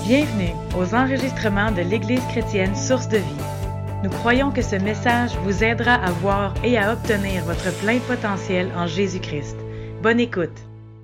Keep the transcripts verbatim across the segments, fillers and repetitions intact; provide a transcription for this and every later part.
Bienvenue aux enregistrements de l'Église chrétienne Source de Vie. Nous croyons que ce message vous aidera à voir et à obtenir votre plein potentiel en Jésus-Christ. Bonne écoute.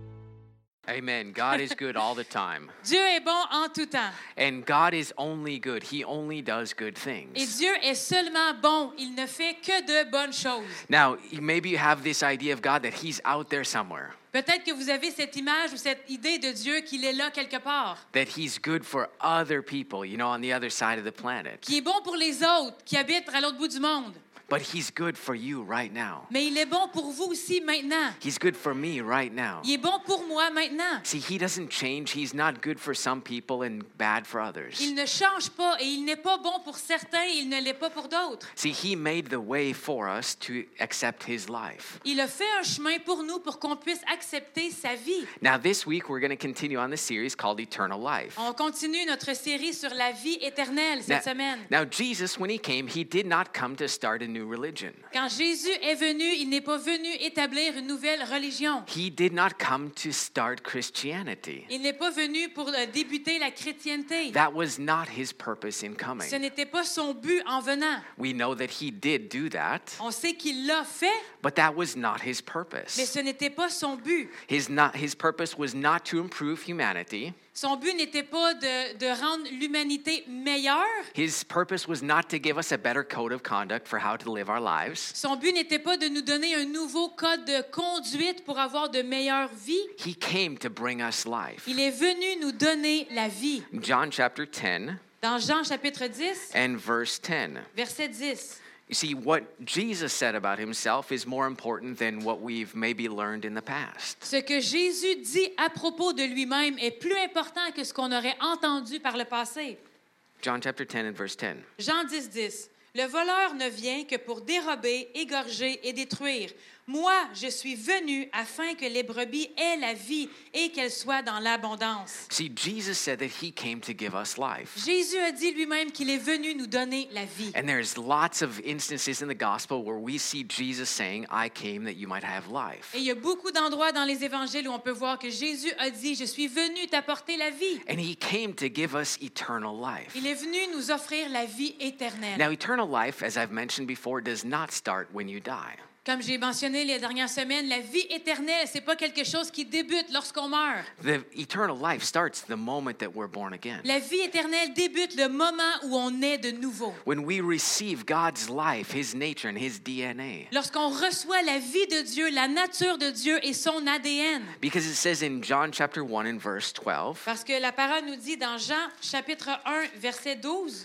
Amen. God is good all the time. Dieu est bon en tout temps. And God is only good. He only does good things. Et Dieu est seulement bon. Il ne fait que de bonnes choses. Now, maybe you have this idea of God that He's out there somewhere. Peut-être que vous avez cette image ou cette idée de Dieu qu'il est là quelque part. That He's good for other people, you know, on the other side of the planet. Qui est bon pour les autres, qui habitent à l'autre bout du monde. But He's good for you right now. Mais il est bon pour vous aussi maintenant. He's good for me right now. Il est bon pour moi maintenant. See, He doesn't change. He's not good for some people and bad for others. Il ne change pas et il n'est pas bon pour certains et il ne l'est pas pour d'autres. See, He made the way for us to accept His life. Il a fait un chemin pour nous pour qu'on puisse accepter sa vie. Now, this week we're going to continue on the series called Eternal Life. On continue notre série sur la vie éternelle cette Now, semaine. now, Jesus, when He came, He did not come to start a new religion. Quand Jésus est venu, il n'est pas venu établir une nouvelle religion. He did not come to start Christianity. Il n'est pas venu pour euh, débuter la chrétienté. That was not His purpose in coming. Ce n'était pas son but en venant. We know that He did do that, On sait qu'il l'a fait, but that was not His mais purpose. ce n'était pas son but. His, not, his purpose was not to improve humanity. Son but n'était pas de, de rendre l'humanité meilleure. His purpose was not to give us a better code of conduct for how to live our lives. Son but n'était pas de nous donner un nouveau code de conduite pour avoir de meilleures vies. He came to bring us life. Il est venu nous donner la vie. John chapter ten Dans Jean chapitre dix, and verse ten. verset dix. You see, what Jesus said about Himself is more important than what we've maybe learned in the past. Ce que Jésus dit à propos de lui-même est plus important que ce qu'on aurait entendu par le passé. John chapter ten and verse ten. Jean dix, dix. Le voleur ne vient que pour dérober, égorger et détruire. Moi, je suis venu afin que les brebis aient la vie et qu'elles soient dans l'abondance. See, Jesus said that He came to give us life. Jésus a dit lui-même qu'il est venu nous donner la vie. And there's lots of instances in the gospel where we see Jesus saying, I came that you might have life. Et il y a beaucoup d'endroits dans les évangiles où on peut voir que Jésus a dit, je suis venu t'apporter la vie. And He came to give us eternal life. Il est venu nous offrir la vie éternelle. Now, eternal life, as I've mentioned before, does not start when you die. Comme j'ai mentionné les dernières semaines, la vie éternelle, c'est pas quelque chose qui débute lorsqu'on meurt. The eternal life starts the moment that we're born again. La vie éternelle débute le moment où on est de nouveau. When we receive God's life, His nature, and His D N A. Lorsqu'on reçoit la vie de Dieu, la nature de Dieu et son A D N. Because it says in John chapter one and verse twelve, Parce que la parole nous dit dans Jean chapitre un, verset douze,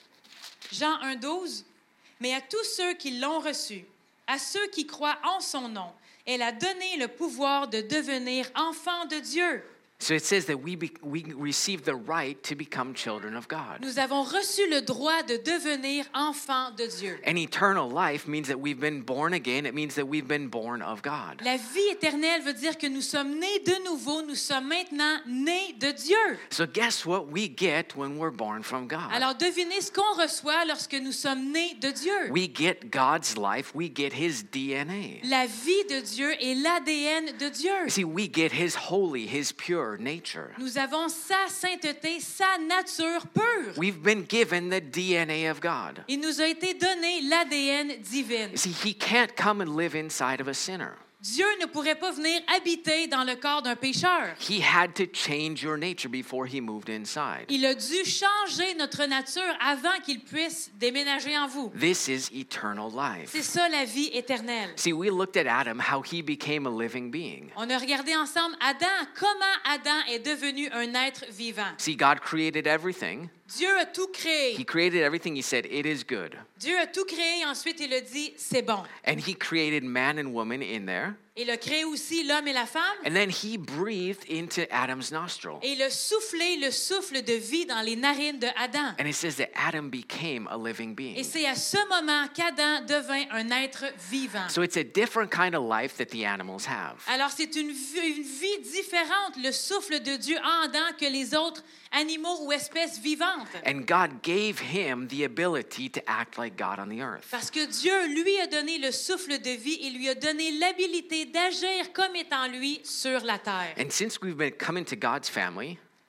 Jean un, douze, mais à tous ceux qui l'ont reçu, à ceux qui croient en son nom, elle a donné le pouvoir de devenir enfants de Dieu. so it says that we be, we receive the right to become children of God. Nous avons reçu le droit de devenir enfants de Dieu. And eternal life means that we've been born again. It means that we've been born of God. La vie éternelle veut dire que nous sommes nés de nouveau, nous sommes maintenant nés de Dieu. So guess what we get when we're born from God? Alors devinez ce qu'on reçoit lorsque nous sommes nés de Dieu. We get God's life. We get His D N A. La vie de Dieu et l'A D N de Dieu. See, we get His holy, His pure nature. Nous avons sa sainteté, sa nature pure. We've been given the D N A of God. Il nous a été donné l'A D N divine. See, He can't come and live inside of a sinner. Dieu ne pourrait pas venir habiter dans le corps d'un pécheur. He had to change your nature before He moved inside. Il a dû changer notre nature avant qu'il puisse déménager en vous. This is eternal C'est life. ça la vie éternelle. See, we looked at Adam, how he became a living being. On a regardé ensemble Adam, comment Adam est devenu un être vivant. See, God created everything. Dieu a tout créé. He created everything. He said, it is good. Dieu a tout créé, ensuite il a dit, c'est bon. And He created man and woman in there. Il a créé aussi l'homme et la femme. And then He breathed into Adam's nostril. Et il a soufflé le souffle de vie dans les narines de Adam. And it says that Adam became a living Et being. c'est à ce moment qu'Adam devint un être vivant. So it's a different kind of life that the animals have. Alors c'est une vie, une vie différente, le souffle de Dieu en Adam que les autres animaux ou espèces vivantes. And God gave him the ability to act like God on the earth. Parce que Dieu lui a donné le souffle de vie et lui a donné l'habilité d'agir comme étant lui sur la terre. And since we've been coming to God's family,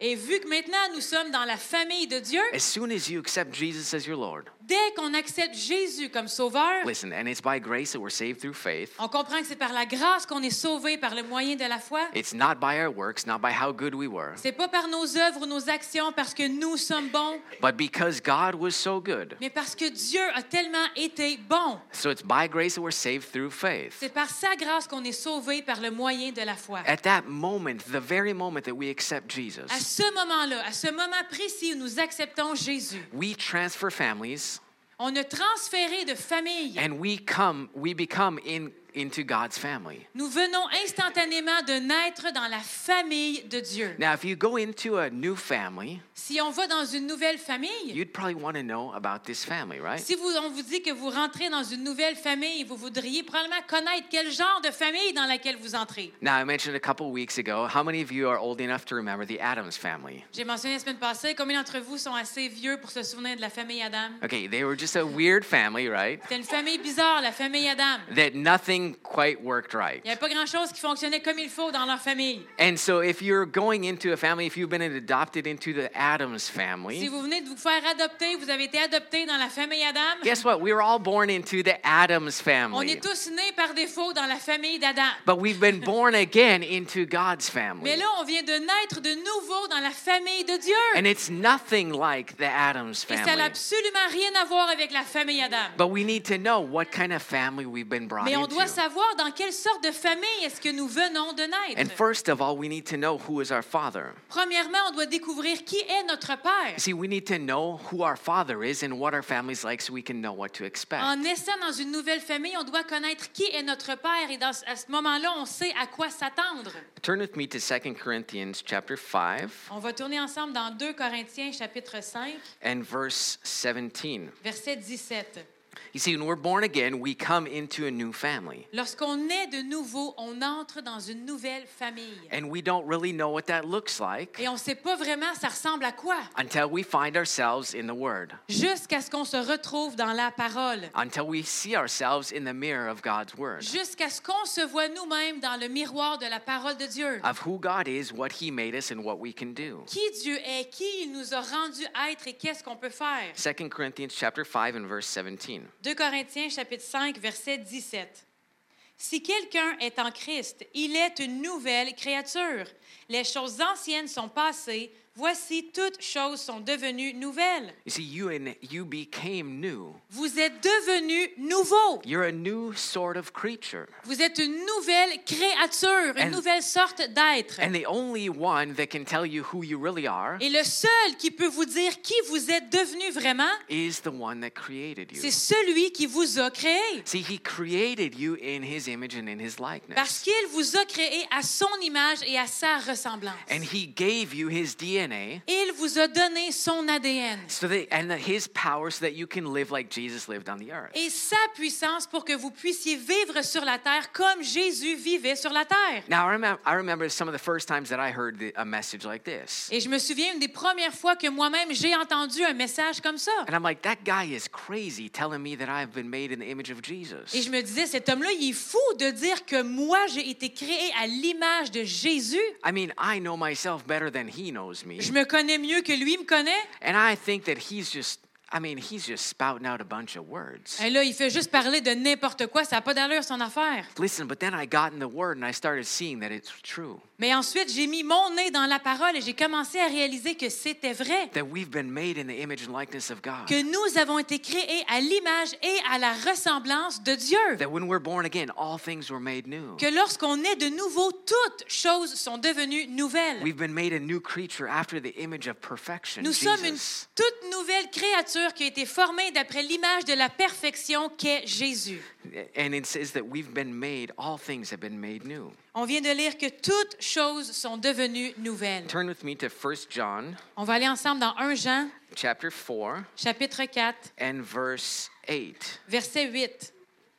Et vu que maintenant nous sommes dans la famille de Dieu, as soon as you accept Jesus as your Lord, dès qu'on accepte Jésus comme sauveur, listen, and it's by grace that we're saved through faith. on comprend que c'est par la grâce qu'on est sauvé par le moyen de la foi. It's not by our works, not by how good we were, C'est pas par nos œuvres ou nos actions parce que nous sommes bons, but because God was so good. mais parce que Dieu a tellement été bon. So it's by grace that we're saved through faith. C'est par sa grâce qu'on est sauvé par le moyen de la foi. At that moment, the very moment that we accept Jesus, À ce moment-là, à ce moment précis où nous acceptons Jésus, we transfer families on a transféré de famille. and we come, we become in into God's family. Nous venons instantanément de naître dans la famille de Dieu. Now, if you go into a new family, Si on va dans une nouvelle famille, you'd probably want to know about this family, right? si vous, on vous dit que vous rentrez dans une nouvelle famille, vous voudriez probablement connaître quel genre de famille dans laquelle vous entrez. Now, I mentioned a couple weeks ago, how many of you are old enough to remember the Addams family? J'ai mentionné la semaine passée, combien d'entre vous sont assez vieux pour se souvenir de la famille Adam? Okay, they were just a weird family, right? C'était une famille bizarre, la famille Adam. That nothing quite worked right. Il n'y avait pas grand-chose qui fonctionnait comme il faut dans leur famille. And so if you're going into a family, if you've been adopted into the Addams Si family, vous venez de vous faire adopter, vous avez été adopté dans la famille Adam, guess what? We were all born into the Addams on family. est tous nés par défaut dans la famille d'Adam. But we've been born again into God's family. Mais là, on vient de naître de nouveau dans la famille de Dieu. And it's nothing like the Addams Et ça n'a family. absolument rien à voir avec la famille Adam. But we need to know what kind of family we've been brought Mais on doit into. savoir dans quelle sorte de famille est-ce que nous venons de And naître. first of all, we need to know who is our father. Premièrement, on doit découvrir qui est notre Père. See, we need to know who our father is and what our family's like so we can know what to expect. En naissant dans une nouvelle famille, on doit connaître qui est notre Père et dans, à ce moment-là, on sait à quoi s'attendre. Turn with me to Second Corinthians chapter five On va tourner ensemble dans deux Corinthiens chapitre cinq, and verse seventeen. verset dix-sept. You see, when we're born again, we come into a new family. Lorsqu'on est de nouveau, on entre dans une nouvelle famille. And we don't really know what that looks like Et on ne sait pas vraiment ça ressemble à quoi, until we find ourselves in the Word, jusqu'à ce qu'on se retrouve dans la parole, until we see ourselves in the mirror of God's Word, jusqu'à ce qu'on se voit nous-mêmes dans le miroir de la parole de Dieu. of who God is, what He made us, and what we can do. Qui Dieu est, qui il nous a rendu être et qu'est-ce qu'on peut faire. Second Corinthians chapter five and verse seventeen. deux Corinthiens chapitre cinq, verset dix-sept. Si quelqu'un est en Christ, il est une nouvelle créature. Les choses anciennes sont passées. Voici, toutes choses sont devenues nouvelles. You see, you and you became new. Vous êtes devenus nouveaux. You're a new sort of creature. Vous êtes une nouvelle créature, une And- nouvelle sorte d'être. And the only one that can tell you who you really are Et le seul qui peut vous dire qui vous êtes devenu vraiment, is the one that created you. c'est celui qui vous a créé. See, He created you in His image and in His Parce likeness. qu'il vous a créé à son image et à sa ressemblance. And He gave you His D N A Il vous a donné son A D N so that, and the, His power so that you can live like Jesus lived on the earth. et sa puissance pour que vous puissiez vivre sur la terre comme Jésus vivait sur la terre. Now, I remember, I remember some of the first times that I heard the, a message like this. Et je me souviens une des premières fois que moi-même j'ai entendu un message comme ça. And I'm like, that guy is crazy telling me that I've been made in the image of Jesus. Et je me disais, cet homme-là, il est fou de dire que moi, j'ai été créé à l'image de Jésus. I mean, I know myself better than he knows me. Je me connais mieux que lui me connaît. And I think that he's just, I mean, he's just spouting out a bunch of words. Et là, il fait juste parler de n'importe quoi. Ça n'a pas d'allure, son affaire. Listen, but then I got in the Word and I started seeing that it's true. Mais ensuite, j'ai mis mon nez dans la parole et j'ai commencé à réaliser que c'était vrai. That we've been made in the image and likeness of God. Que nous avons été créés à l'image et à la ressemblance de Dieu. That when we're born again, all things were made new. Que lorsqu'on est de nouveau, toutes choses sont devenues nouvelles. We've been made a new creature after the image of perfection, Nous sommes une Jesus. toute nouvelle créature qui a été formée d'après l'image de la perfection qu'est Jésus. And it says that we've been made, all things have been made new. On vient de lire que toutes choses sont devenues nouvelles. Turn with me to First John On va aller ensemble dans un Jean, chapter four chapitre quatre, and verse eight. verset huit.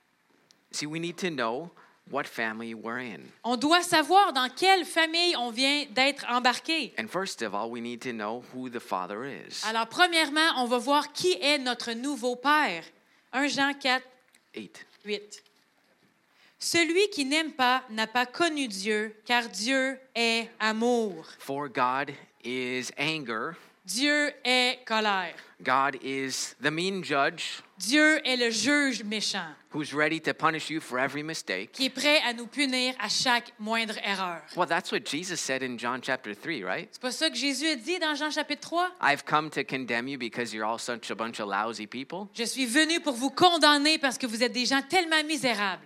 See, we need to know what family we're in. On doit savoir dans quelle famille on vient d'être embarqué. And first of all, we need to know who the Father is. Alors, premièrement, on va voir qui est notre nouveau Père. un Jean quatre, Eight. huit. Celui qui n'aime pas n'a pas connu Dieu, car Dieu est amour. For God is anger. Dieu est colère. God is the mean judge Dieu est le juge méchant who's ready to punish you for every mistake. qui est prêt à nous punir à chaque moindre erreur. Well, that's what Jesus said in John chapter three, right? C'est pas ça que Jésus a dit dans Jean chapitre trois? I've come to condemn you because you're all such a bunch of lousy people. Je suis venu pour vous condamner parce que vous êtes des gens tellement misérables.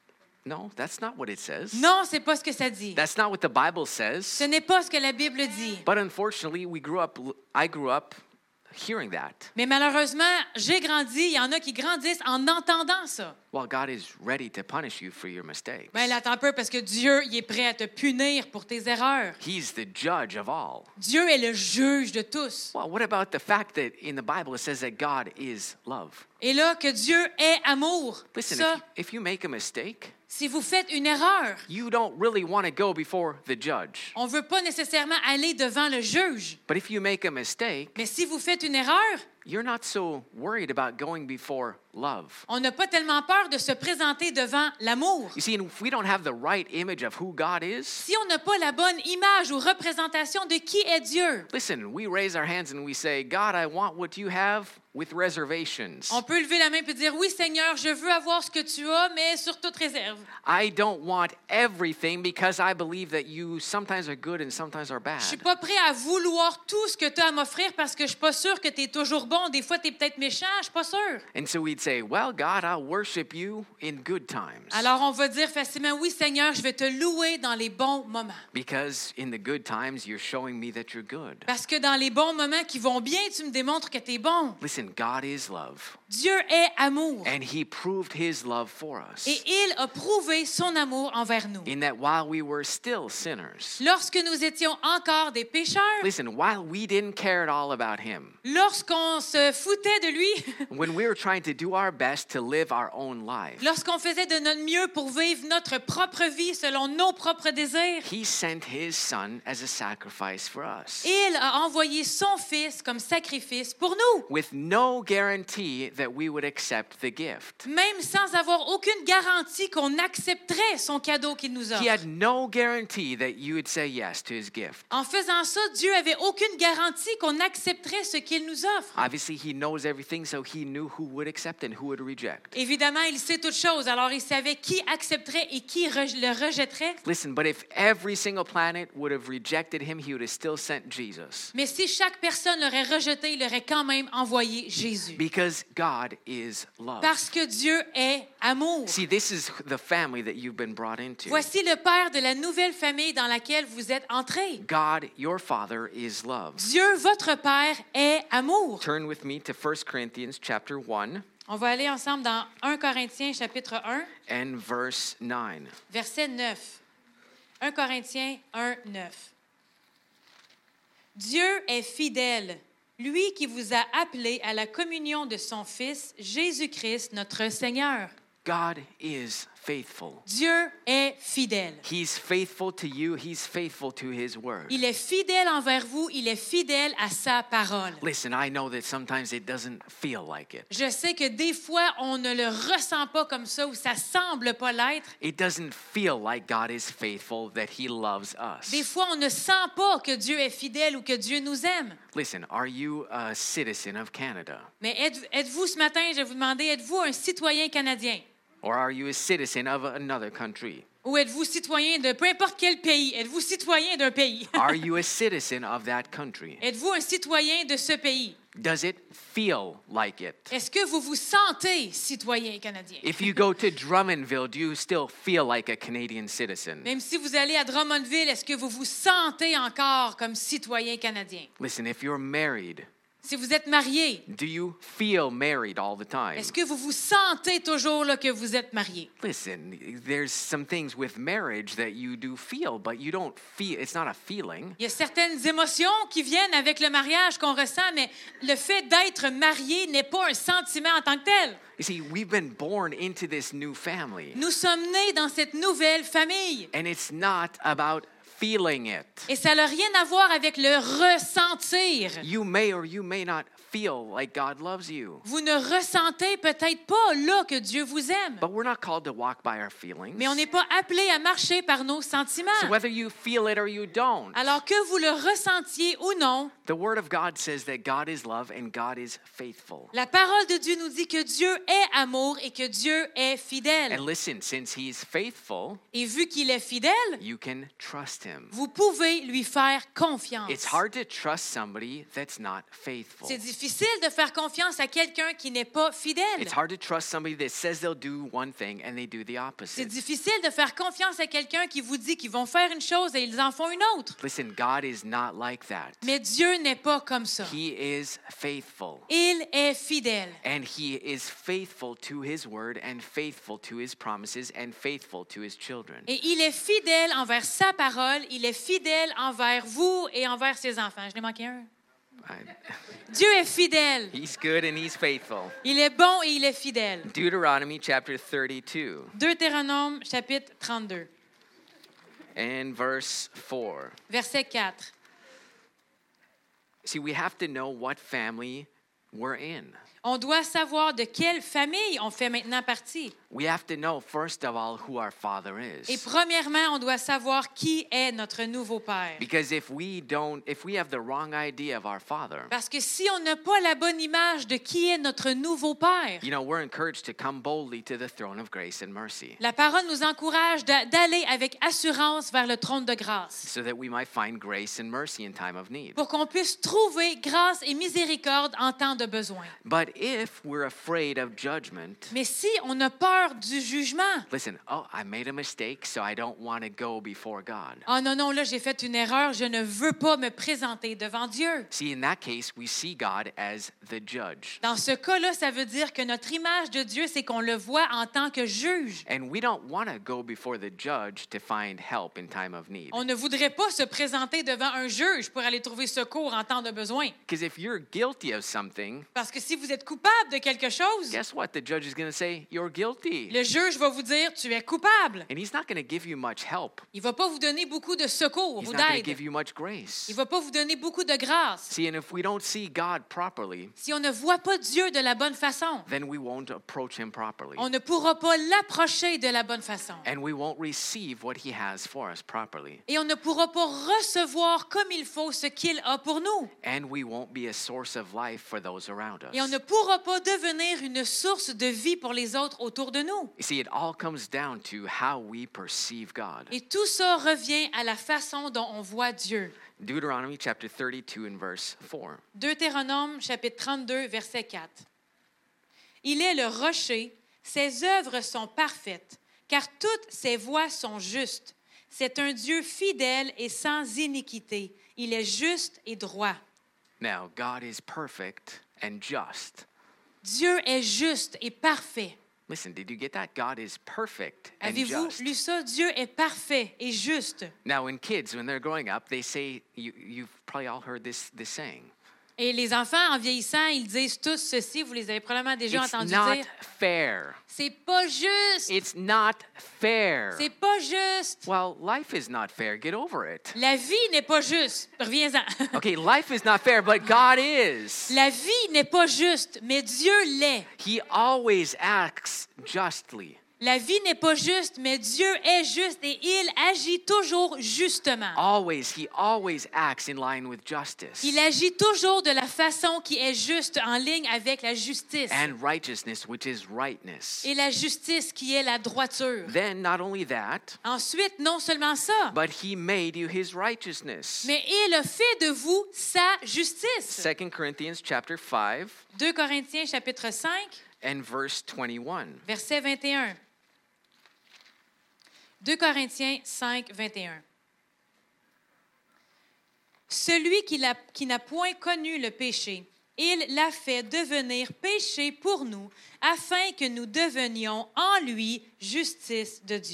No, that's not what it says. Non, c'est pas ce que ça dit. That's not what the Bible Ce says. n'est pas ce que la Bible dit. But unfortunately, we grew up I grew up hearing that. Mais malheureusement, j'ai grandi, il y en a qui grandissent en entendant ça. Well, God is ready to punish you for your mistakes. Ben là, attends un peu parce que Dieu, il est prêt à te punir pour tes erreurs. He's the judge of all. Dieu est le juge de tous. Well, what about the fact that in the Bible it says that God is love? Et là, que Dieu est amour. Listen, Ça, if, if you make a mistake, si vous faites une erreur, you don't really want to go before the judge. on ne veut pas nécessairement aller devant le juge. But if you make a mistake, Mais si vous faites une erreur, you're not so worried about going before love. on n'a pas tellement peur de se présenter devant l'amour. You see, if we don't have the right image of who God is, Si on n'a pas la bonne image ou représentation de qui est Dieu, listen, we raise our hands and we say, God, I want what you have with reservations. on peut lever la main et dire, oui Seigneur, je veux avoir ce que tu as, mais sur toute réserve. I don't want everything because I believe that you sometimes are good and sometimes are bad. Je suis pas prêt à vouloir tout ce que tu as à m'offrir parce que je suis pas sûr que tu es toujours bon. Des fois, tu es peut-être méchant, je suis pas sûr. And so we'd say, well, God, I'll worship you in good times. Alors, on va dire facilement, oui Seigneur, je vais te louer dans les bons moments. Because in the good times, you're showing me that you're good. Parce que dans les bons moments qui vont bien, tu me démontres que tu es bon. Listen, God is love. Dieu est amour. And he proved his love for us. Et il a prouvé son amour envers nous. In that while we were still sinners. Lorsque nous étions encore des pécheurs, Listen, while we didn't care at all about him. lorsqu'on se foutait de lui, When we were trying to do our best to live our own life. lorsqu'on faisait de notre mieux pour vivre notre propre vie selon nos propres désirs, He sent his son as a sacrifice for us. il a envoyé son Fils comme sacrifice pour nous. With no guarantee that we would accept the gift. Même sans avoir aucune garantie qu'on accepterait son cadeau qu'il nous He offre. had no guarantee that you would say yes to his gift. En faisant ça, Dieu avait aucune garantie qu'on accepterait ce qu'il nous offre. Obviously, he knows everything, so he knew who would accept and who would reject. Évidemment, il sait toutes choses, alors il savait qui accepterait et qui re- le rejetterait. Listen, but if every single planet would have rejected him, he would have still sent Jesus. Mais si chaque personne l'aurait rejeté, il aurait quand même envoyé Jésus. Because God is love. Parce que Dieu est amour. See, this is the family that you've been brought into. Voici le père de la nouvelle famille dans laquelle vous êtes entrés. God, your Father, is love. Dieu, votre père, est amour. Turn with me to First Corinthians chapter one On va aller ensemble dans un Corinthiens chapitre un, and verse nine. verset neuf. un Corinthiens un, neuf. Dieu est fidèle, lui qui vous a appelés à la communion de son Fils, Jésus-Christ, notre Seigneur. God is faithful. Dieu est fidèle. He's faithful to you. He's faithful to his word. Il est fidèle envers vous, il est fidèle à sa parole. Listen, I know that sometimes it doesn't feel like it. Je sais que des fois, on ne le ressent pas comme ça ou ça semble pas l'être. It doesn't feel like God is faithful, that he loves us. Des fois, on ne sent pas que Dieu est fidèle ou que Dieu nous aime. Listen, are you a citizen of Canada? Mais êtes- êtes-vous ce matin, je vais vous demander, êtes-vous un citoyen canadien? Or are you a citizen of another country? Ou êtes-vous citoyen de peu importe quel pays? Êtes-vous citoyen d'un pays? Are you a citizen of that country? Êtes-vous un citoyen de ce pays? Does it feel like it? Est-ce que vous vous sentez citoyen canadien? If you go to Drummondville, do you still feel like a Canadian citizen? Même si vous allez à Drummondville, est-ce que vous vous sentez encore comme citoyen canadien? Listen, if you're married, Si vous êtes marié, do you feel married all the time? est-ce que vous vous sentez toujours là que vous êtes marié? Listen, there's some things with marriage that you do feel, but you don't feel, it's not a feeling. Il y a certaines émotions qui viennent avec le mariage qu'on ressent, mais le fait d'être marié n'est pas un sentiment en tant que tel. You see, we've been born into this new family, Nous sommes nés dans cette nouvelle famille. and it's not about feeling it. Et ça n'a rien à voir avec le ressentir. You may or you may not feel like God loves you. Vous ne ressentez peut-être pas là que Dieu vous aime. But we're not called to walk by our feelings. Mais on n'est pas appelé à marcher par nos sentiments. So whether you feel it or you don't, Alors que vous le ressentiez ou non, the Word of God says that God is love and God is faithful. la parole de Dieu nous dit que Dieu est amour et que Dieu est fidèle. And listen, since He's faithful, Et vu qu'il est fidèle, you can trust Him. vous pouvez lui faire confiance. It's hard to trust somebody that's not faithful. C'est difficile de faire confiance à quelqu'un qui n'est pas fidèle. It's hard to trust somebody that says they'll do one thing and they do the C'est opposite. difficile de faire confiance à quelqu'un qui vous dit qu'ils vont faire une chose et ils en font une autre. Listen, God is not like that. Mais Dieu n'est pas comme ça. He is faithful. Il est fidèle. And He is faithful to His word and faithful to His promises and faithful to His children. Et il est fidèle envers sa parole, il est fidèle envers vous et envers ses enfants. Je l'ai manqué un. I- Dieu est fidèle. He's good and He's faithful. Il est bon et il est fidèle. Deuteronomy chapter thirty-two Deutéronome chapitre trente-deux, and verse four. verset quatre. See, we have to know what family we're in. On doit savoir de quelle famille on fait maintenant partie. We have to know, first of all, who our Father Et is. premièrement, on doit savoir qui est notre nouveau Père. Because if we don't, if we have the wrong idea of our Father, Parce que si on n'a pas la bonne image de qui est notre nouveau Père, you know, we're encouraged to come boldly to the throne of grace and mercy la parole nous encourage d'a- d'aller avec assurance vers le trône de grâce so that we might find grace and mercy in time of need. pour qu'on puisse trouver grâce et miséricorde en temps de besoin. But if we're afraid of judgment, Mais si on a peur du jugement, listen, oh, I made a mistake, so I don't want to go before God. « Oh non, non, là, j'ai fait une erreur, je ne veux pas me présenter devant Dieu. » See, in that case, we see God as the judge. Dans ce cas-là, ça veut dire que notre image de Dieu, c'est qu'on le voit en tant que juge. And we don't want to go before the judge to find help in time of need. On ne voudrait pas se présenter devant un juge pour aller trouver secours en temps de besoin. Because if you're guilty of something, Parce que si vous êtes coupable de quelque chose, guess what? The judge is going to say, you're guilty. le juge va vous dire « tu es coupable ». And he's not going to give you much help. Il ne va pas vous donner beaucoup de secours He's ou not going to d'aide. give you much grace. Il ne va pas vous donner beaucoup de grâce. See, and if we don't see God properly, Si on ne voit pas Dieu de la bonne façon, then we won't approach him properly. on ne pourra pas l'approcher de la bonne façon. And we won't receive what he has for us properly. Et on ne pourra pas recevoir comme il faut ce qu'il a pour nous. And we won't be a source of life for those around Et on us. ne pourra pas devenir une source de vie pour les autres autour de nous. You see, it all comes down to how we perceive God. Et tout ça revient à la façon dont on voit Dieu. Deuteronomy chapter thirty-two and verse four. Deutéronome chapitre trente-deux, verset quatre. Il est le rocher, ses œuvres sont parfaites, car toutes ses voies sont justes. C'est un Dieu fidèle et sans iniquité. Il est juste et droit. Now, God is perfect and just. Dieu est juste et parfait. Listen, did you get that? God is perfect and Avez-vous just. lu ça? Dieu est parfait et juste. Now, when kids, when they're growing up, they say, you, you've probably all heard this, this saying. Et les enfants, en vieillissant, ils disent tous ceci. Vous les avez probablement déjà It's entendu not dire. fair. C'est pas juste. It's not fair. C'est pas juste. Well, life is not fair. Get over it. La vie n'est pas juste. Reviens-en. Okay, life is not fair, but God is. La vie n'est pas juste, mais Dieu l'est. He always acts justly. La vie n'est pas juste, mais Dieu est juste et il agit toujours justement. Always, he always acts in line with justice Il agit toujours de la façon qui est juste, en ligne avec la justice. and righteousness, which is rightness. Et la justice qui est la droiture. Then, not only that, Ensuite, non seulement ça, but he made you his righteousness. mais il a fait de vous sa justice. Second Corinthians chapter five deux Corinthiens chapitre cinq, and verse twenty-one. verset vingt et un. deux Corinthiens cinq, vingt et un. Celui qui, l'a, qui n'a point connu le péché, il l'a fait devenir péché pour nous, afin que nous devenions en lui justice de Dieu.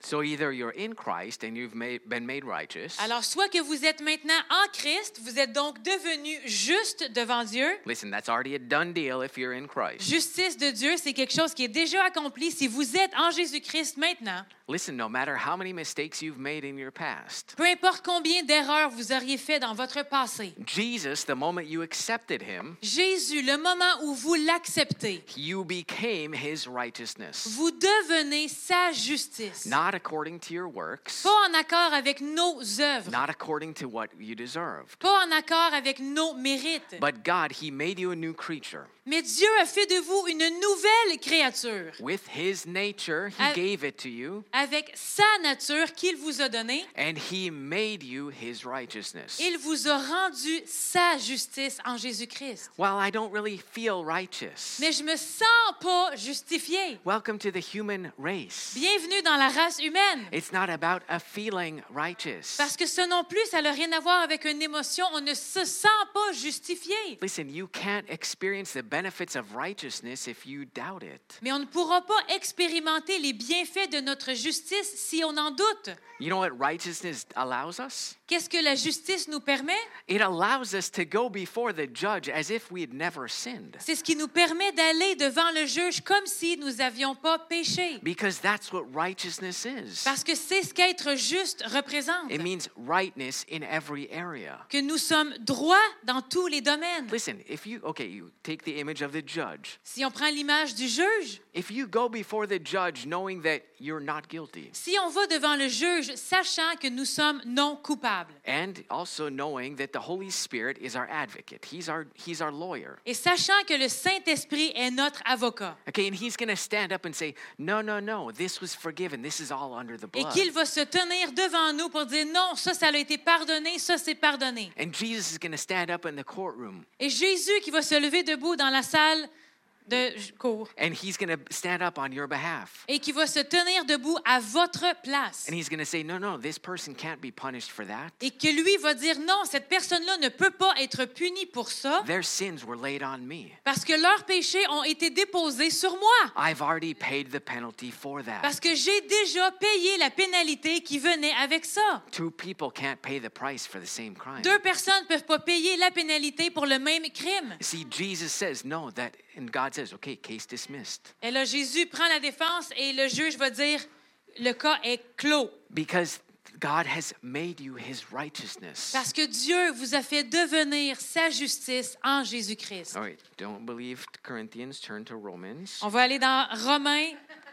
So either you're in Christ and you've made, been made righteous. Alors, soit que vous êtes maintenant en Christ, vous êtes donc devenu juste devant Dieu. Listen, that's already a done deal if you're in Christ. Justice de Dieu, c'est quelque chose qui est déjà accompli si vous êtes en Jésus-Christ maintenant. Listen, no matter how many mistakes you've made in your past, Peu importe combien d'erreurs vous auriez fait dans votre passé, Jesus, the moment you accepted him, Jésus, le moment où vous l'acceptez, you became his righteousness. vous devenez sa justice. Not according to your works, Pas en accord avec nos œuvres, not according to what you deserved. pas en accord avec nos mérites. But God, he made you a new creature. Mais Dieu a fait de vous une nouvelle créature With his nature, he Av- gave it to you, avec sa nature qu'il vous a donnée. and he made you his righteousness. Il vous a rendu sa justice en Jésus-Christ. Well, I don't really feel righteous. Mais je me sens pas justifiée. Welcome to the human race. Bienvenue dans la race humaine. It's not about a feeling righteous. Parce que ça non plus, ça n'a rien à voir avec une émotion. On ne se sent pas justifié. Listen, you can't experience the benefits of righteousness if you doubt it. Mais on ne pourra pas expérimenter les bienfaits de notre justice si on en doute. You know what righteousness allows us? Qu'est-ce que la justice nous permet? It allows us to go before the judge as if we had never sinned. C'est ce qui nous permet d'aller devant le juge comme si nous n'avions pas péché. Because that's what righteousness is. Parce que c'est ce qu'être juste représente. It means rightness in every area. Que nous sommes droits dans tous les domaines. Listen, if you, okay, you take the image of the judge. Si on prend l'image du juge, If you go before the judge knowing that you're not guilty, si on va devant le juge sachant que nous sommes non coupables and also knowing that the Holy Spirit is our advocate, he's our, he's our lawyer. et sachant que le Saint-Esprit est notre avocat Okay, and he's going to stand up and say, no, no, no, this was forgiven. This is all under the et blood. qu'il va se tenir devant nous pour dire non, ça, ça a été pardonné, ça, c'est pardonné. And Jesus is going to stand up in the courtroom Et Jésus qui va se lever debout dans la salle de cour and he's going to stand up on your behalf. et qui va se tenir debout à votre place And he's going to say, no, no, this person can't be punished for that. et que lui va dire non, cette personne-là ne peut pas être punie pour ça Their sins were laid on me. parce que leurs péchés ont été déposés sur moi. I've already paid the penalty for that. Parce que j'ai déjà payé la pénalité qui venait avec ça. Two people can't pay the price for the same crime. Deux personnes ne peuvent pas payer la pénalité pour le même crime. See, Jesus says, no, that, and God says, okay, case dismissed. Et là, Jésus prend la défense et le juge va dire, le cas est clos. Because God has made you his righteousness. Parce que Dieu vous a fait devenir sa justice en Jésus-Christ. All right, don't believe Corinthians, turn to Romans On va aller dans Romains,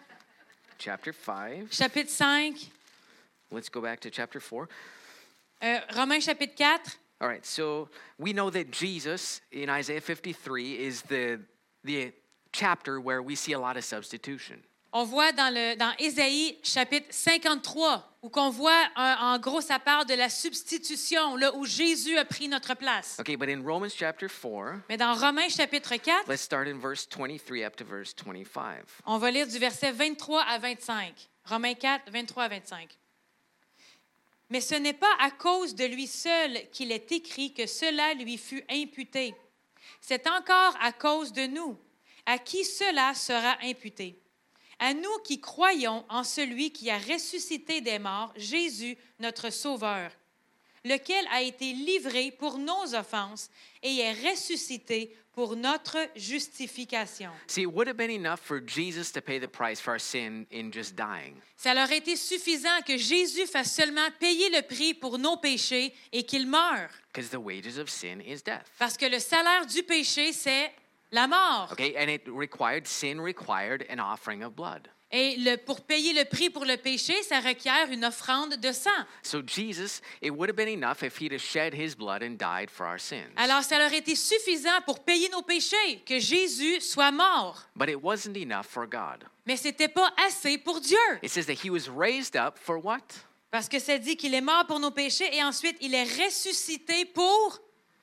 chapter five. chapitre cinq. Let's go back to chapter four. Euh, Romains, chapitre quatre. All right, so we know that Jesus in Isaiah fifty-three is the, the chapter where we see a lot of substitution. On voit dans, le, dans Ésaïe, chapitre cinquante-trois, où qu'on voit, un- en gros, ça parle de la substitution, là, où Jésus a pris notre place. Okay, but in Romans chapter four, Mais dans Romains, chapitre quatre, let's start in verse twenty-three up to verse twenty-five. on va lire du verset vingt-trois à vingt-cinq. Romains quatre, vingt-trois à vingt-cinq. Mais ce n'est pas à cause de lui seul qu'il est écrit que cela lui fut imputé. C'est encore à cause de nous, à qui cela sera imputé. À nous qui croyons en celui qui a ressuscité des morts, Jésus, notre Sauveur, lequel a été livré pour nos offenses et est ressuscité pour notre justification. See, it would have been enough for Jesus to pay the price for our sin in just dying. Ça leur a été suffisant que Jésus fasse seulement payer le prix pour nos péchés et qu'il meure. Because the wages of sin is death. Parce que le salaire du péché, c'est la mort. Okay, and it required, sin required an offering of blood. Et le, pour payer le prix pour le péché, ça requiert une offrande de sang. So Jesus, it would have been enough if he'd have shed his blood and died for our sins. Alors, ça leur a été suffisant pour payer nos péchés, que Jésus soit mort. But it wasn't enough for God. Mais ce n'était pas assez pour Dieu. It says that he was raised up for what? Parce que ça dit qu'il est mort pour nos péchés et ensuite il est ressuscité pour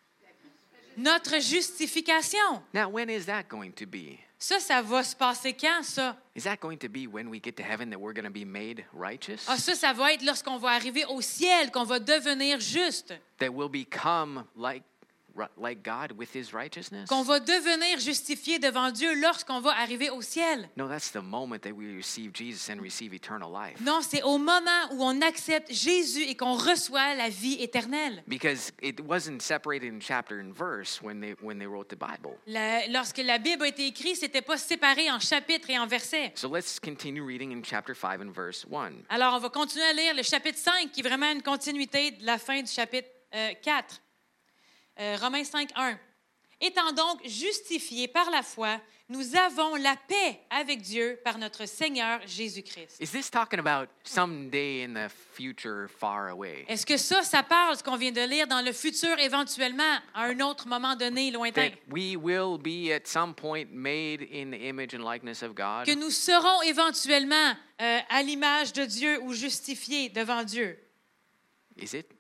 notre justification. Now, when is that going to be? Ça, ça va se passer quand, ça? Is that going to be when we get to heaven that we're going to be made righteous? Ah, ça, ça va être lorsqu'on va arriver au ciel, qu'on va devenir juste. That we'll become like ri- like God with his righteousness? qu'on va devenir justifié devant Dieu lorsqu'on va arriver au ciel. No, that's the moment that we receive Jesus and receive eternal life. Non, c'est au moment où on accepte Jésus et qu'on reçoit la vie éternelle. Because it wasn't separated in chapter and verse when they when they wrote the Bible. La- lorsque la Bible a été écrite, c'était pas séparé en chapitres et en versets. So let's continue reading in chapter five and verse one. Alors, on va continuer à lire le chapitre cinq, qui est vraiment une continuité de la fin du chapitre euh, quatre. Euh, Romains cinq, un. Étant donc justifiés par la foi, nous avons la paix avec Dieu par notre Seigneur Jésus-Christ. Is this talking about someday in the future far away? Est-ce que ça, ça parle, ce qu'on vient de lire, dans le futur, éventuellement, à un autre moment donné, lointain? That we will be at some point made in the image and likeness of God? Que nous serons éventuellement euh, à l'image de Dieu ou justifiés devant Dieu? Is it?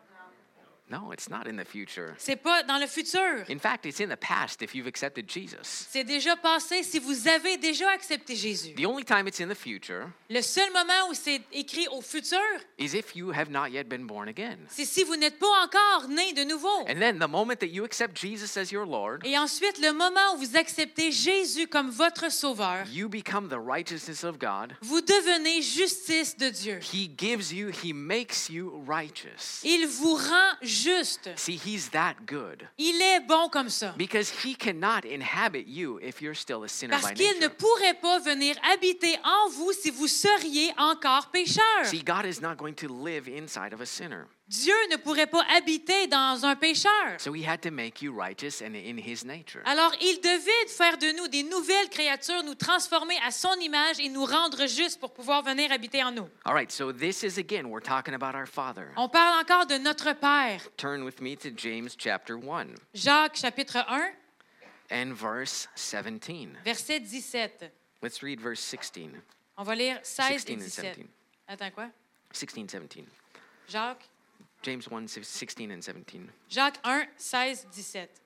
No, it's not in the future. C'est pas dans le futur. In fact, it's in the past if you've accepted Jesus. C'est déjà passé si vous avez déjà accepté Jésus. The only time it's in the future Le seul moment où c'est écrit au futur, is if you have not yet been born again. c'est si vous n'êtes pas encore né de nouveau. And then the moment that you accept Jesus as your Lord, Et ensuite, le moment où vous acceptez Jésus comme votre sauveur, you become the righteousness of God. vous devenez justice de Dieu. He gives you, he makes you righteous. Il vous rend juste. See, he's that good. Il est bon comme ça. Because he cannot inhabit you if you're still a sinner Parce by qu'il ne nature. pourrait pas venir habiter en vous si vous seriez encore pécheur. See, God is not going to live inside of a sinner. Dieu ne pourrait pas habiter dans un pécheur. So he had to make you righteous and in his nature. Alors, il devait faire de nous des nouvelles créatures, nous transformer à son image et nous rendre justes pour pouvoir venir habiter en nous. All right, so this is again, we're talking about our Father. On parle encore de notre Père. Turn with me to James chapter one Jacques, chapitre un, and verse seventeen. verset dix-sept. Let's read verse sixteen. On va lire seize et sixteen and dix-sept. seventeen. Attends, quoi? sixteen, seventeen. Jacques, James one, sixteen and seventeen. Jacques un, seize, dix-sept.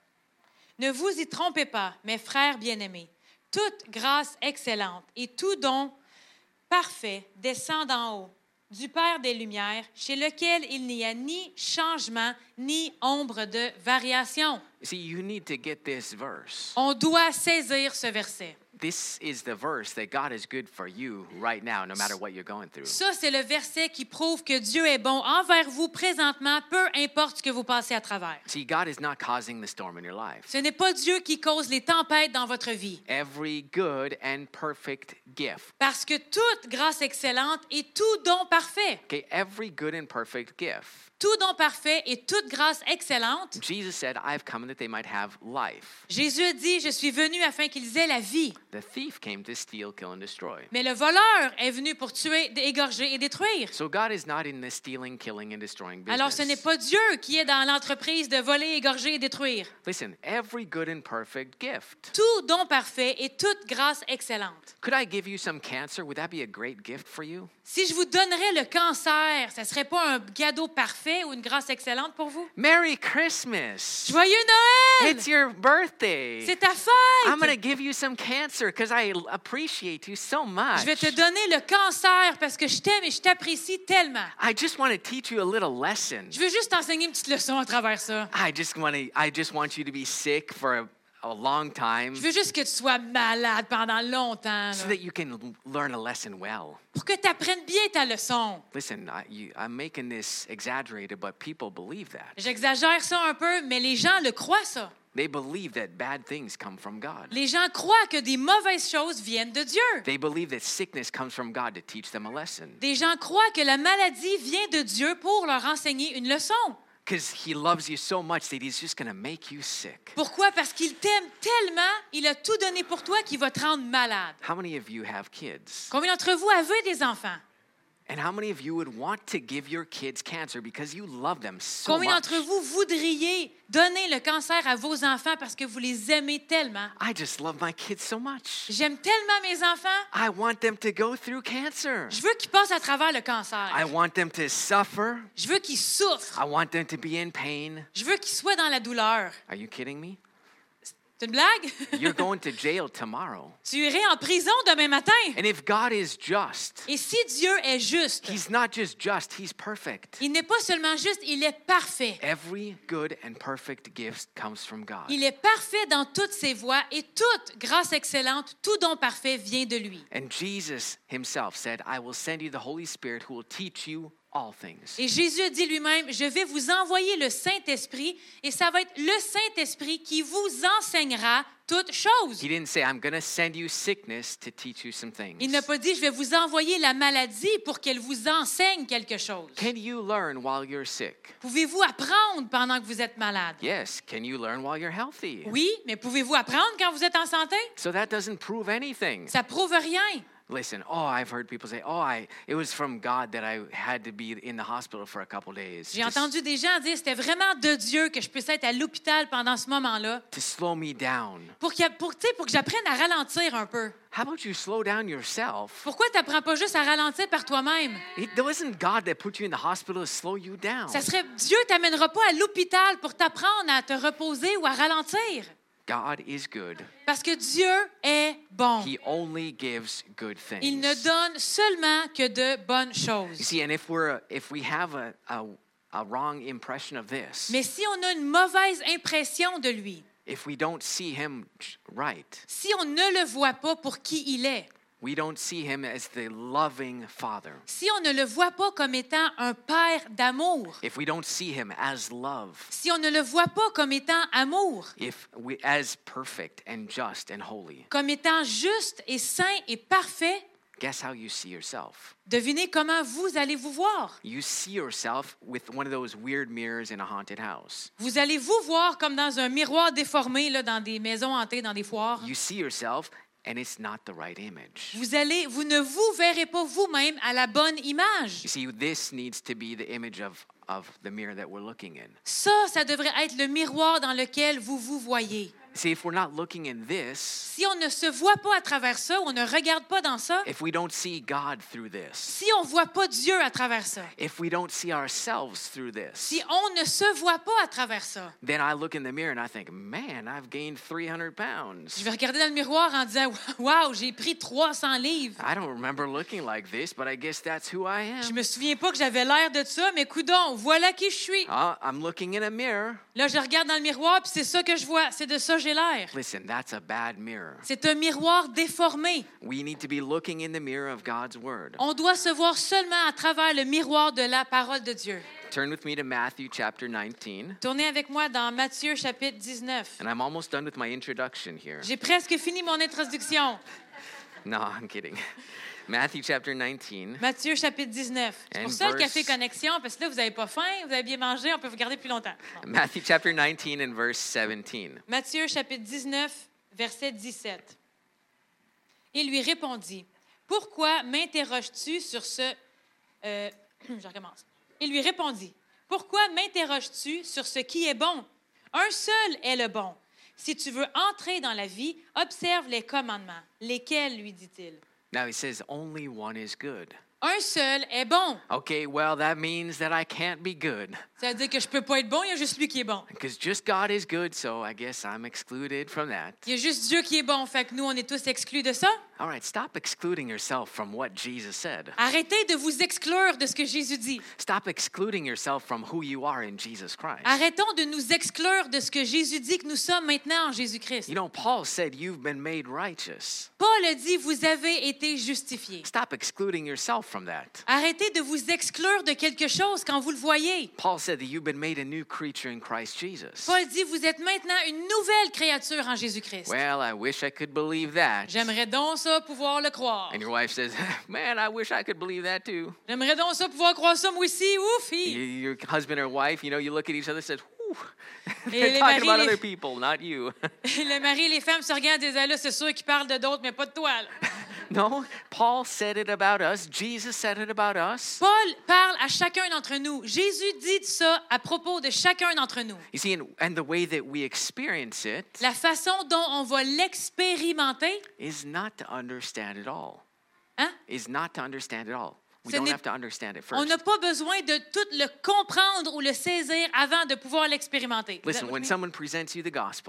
Ne vous y trompez pas, mes frères bien-aimés. Toute grâce excellente et tout don parfait descend d'en haut, du Père des Lumières, chez lequel il n'y a ni changement ni ombre de variation. See, you need to get this verse. On doit saisir ce verset. This is the verse that God is good for you right now, no matter what you're going through. Ça, c'est le verset qui prouve que Dieu est bon envers vous présentement, peu importe ce que vous passez à travers. See, God is not causing the storm in your life. Ce n'est pas Dieu qui cause les tempêtes dans votre vie. Every good and perfect gift. Parce que toute grâce excellente et tout don parfait, Okay, every good and perfect gift. tout don parfait et toute grâce excellente, Jesus said, I've come that they might have life. Jésus a dit, je suis venu afin qu'ils aient la vie. The thief came to steal, kill, and destroy. Mais le voleur est venu pour tuer, égorger et détruire. So God is not in the stealing, killing, and destroying business. Alors ce n'est pas Dieu qui est dans l'entreprise de voler, égorger et détruire. Listen, every good and perfect gift. Tout don parfait et toute grâce excellente. Could I give you some cancer? Would that be a great gift for you? Si je vous donnerais le cancer, ça ne serait pas un cadeau parfait ou une grâce excellente pour vous? Merry Christmas. Joyeux Noël! It's your birthday. C'est ta I'm going to fête! give you some cancer because I appreciate you so much. Je vais te donner le cancer parce que je t'aime et je t'apprécie tellement. I just want to teach you a little lesson. Je veux juste t'enseigner une petite leçon à travers ça. I just want to I just want you to be sick for a, a long time Je veux juste que tu sois malade pendant longtemps so là, that you can l- learn a lesson well. pour que tu apprennes bien ta leçon. Listen, I, you, I'm making this exaggerated, but people believe that. J'exagère ça un peu, mais les gens le croient ça. They believe that bad things come from God. Les gens croient que des mauvaises choses viennent de Dieu. They believe that sickness comes from God to teach them a lesson. Des gens croient que la maladie vient de Dieu pour leur enseigner une leçon. Because he loves you so much that he's just going to make you sick. Pourquoi? Parce qu'il t'aime tellement, il a tout donné pour toi qu'il va te rendre malade. How many of you have kids? Combien d'entre vous avez des enfants? And how many of you would want to give your kids cancer because you love them so Combien much? d'entre vous voudriez donner le cancer à vos enfants parce que vous les aimez tellement? I just love my kids so much. J'aime tellement mes enfants. I want them to go through cancer. Je veux qu'ils passent à travers le cancer. I want them to suffer. Je veux qu'ils souffrent. I want them to be in pain. Je veux qu'ils soient dans la douleur. Are you kidding me? C'est une blague? You're going to jail tomorrow. Tu irais en prison demain matin. And if God is just, Et si Dieu est juste, he's not just just, he's perfect. il n'est pas seulement juste, il est parfait. Every good and perfect gift comes from God. Il est parfait dans toutes ses voies et toute grâce excellente, tout don parfait vient de lui. And Jesus himself said, I will send you the Holy Spirit who will teach you all things. Et Jésus a dit lui-même, je vais vous envoyer le Saint-Esprit et ça va être le Saint-Esprit qui vous enseignera toutes choses. He didn't say, I'm going to send you sickness to teach you some things. Il n'a pas dit, je vais vous envoyer la maladie pour qu'elle vous enseigne quelque chose. Can you learn while you're sick? Pouvez-vous apprendre pendant que vous êtes malade? Yes. Can you learn while you're healthy? Oui, mais pouvez-vous apprendre quand vous êtes en santé? So that doesn't prove anything. Ça prouve rien. Listen, oh, I've heard people say, oh, I, it was from God that I had to be in the hospital for a couple days. J'ai Just entendu des gens dire, c'était vraiment de Dieu que je puisse être à l'hôpital pendant ce moment-là to slow me down. pour, qu'il y a- pour, tu sais, pour que j'apprenne à ralentir un peu. How about you slow down yourself? Pourquoi tu n'apprends pas juste à ralentir par toi-même? It wasn't God that put you in the hospital to slow you down. Ça serait, Dieu ne t'amènera pas à l'hôpital pour t'apprendre à te reposer ou à ralentir. God is good. Parce que Dieu est bon. He only gives good Il ne things. donne seulement que de bonnes You choses. see, and if we're if we have a, a, a wrong impression of this, Mais si on a une mauvaise impression de lui, if we don't see him right, si on ne le voit pas pour qui il est, we don't see him as the loving father, si on ne le voit pas comme étant un père d'amour, if we don't see him as love, si on ne le voit pas comme étant amour, if we as perfect and just and holy, comme étant juste et saint et parfait, guess how you see yourself? devinez comment vous allez vous voir. You see yourself with one of those weird mirrors in a haunted house. Vous allez vous voir comme dans un miroir déformé là, dans des maisons hantées, dans des foires. You see yourself and it's not the right image. Vous allez, vous ne vous verrez pas vous-même à la bonne image. You see, this needs to be the image of, of the mirror that we're looking in. Ça, ça devrait être le miroir dans lequel vous vous voyez. See, if we're not looking in this, Si on ne se voit pas à travers ça, on ne regarde pas dans ça, if we don't see God through this, si on ne voit pas Dieu à travers ça, if we don't see ourselves through this, si on ne se voit pas à travers ça, then I look in the mirror and I think, man, I've gained three hundred pounds. je vais regarder dans le miroir en disant « Wow, j'ai pris trois cents livres. I don't remember looking like this, but I guess that's who I Je am. me souviens pas que j'avais l'air de ça, mais coudonc, voilà qui je suis. Uh, I'm looking in a mirror. Là, je regarde dans le miroir, puis c'est ça que je vois. C'est de ça que j'ai l'air. Listen, that's a bad mirror. C'est un miroir déformé. We need to be looking in the mirror of God's word. On doit se voir seulement à travers le miroir de la parole de Dieu. Turn with me to Matthew chapter nineteen. Tournez avec moi dans Matthieu chapitre dix-neuf. And I'm almost done with my introduction here. J'ai presque fini mon introduction. No, I'm kidding. Matthew chapter nineteen. Matthieu chapitre dix-neuf. C'est pour And ça le verse- café connexion, parce que là, vous n'avez pas faim, vous avez bien mangé, on peut vous garder plus longtemps. Bon. Matthew chapter nineteen and verse seventeen. Matthieu chapitre dix-neuf, verset dix-sept. Il lui répondit, « Pourquoi m'interroges-tu sur ce... euh, je recommence. Il lui répondit, « Pourquoi m'interroges-tu sur ce qui est bon? Un seul est le bon. Si tu veux entrer dans la vie, observe les commandements. Lesquels, lui dit-il. Now he says only one is good. Un seul est bon. Okay, well, that means that I can't be good. Ça veut dire que je peux pas être bon, il y a juste lui qui est bon. Because just God is good, so I guess I'm excluded from that. Il y a juste Dieu qui est bon, fait que nous, on est tous exclus de ça. All right, stop excluding yourself from what Jesus said. Arrêtez de vous exclure de ce que Jésus dit. Stop excluding yourself from who you are in Jesus Christ. Arrêtons de nous exclure de ce que Jésus dit que nous sommes maintenant en Jésus-Christ. You know, Paul said you've been made righteous. Paul a dit, vous avez été justifiés. Stop excluding yourself from that. Arrêtez de vous exclure de quelque chose quand vous le voyez. Paul said that you've been made a new creature in Christ Jesus. Paul dit, vous êtes maintenant une nouvelle créature en Jésus-Christ. Well, I wish I could believe that. J'aimerais donc ça pouvoir le croire. And your wife says, man, I wish I could believe that too. J'aimerais donc ça pouvoir croire ça moi aussi. Ouf! Y- hi. Your husband or wife, you know, you look at each other and says, whew. Et They're les talking about maris, other les- people, not you. Le mari et les femmes se regardent et disent, là, c'est sûr qu'ils parlent de d'autres, mais pas de toi. là. No, Paul said it about us. Jesus said it about us. Paul parle à chacun d'entre nous. Jésus dit ça à propos de chacun d'entre nous. You see, and, and the way that we experience it La façon dont on va l'expérimenter, is not to understand it all. hein? Is not to understand it all. We Ce don't n'est- have to understand it On first. n'a pas besoin de tout le comprendre ou le saisir avant de pouvoir l'expérimenter. Vous Listen, êtes- when someone presents you the gospel,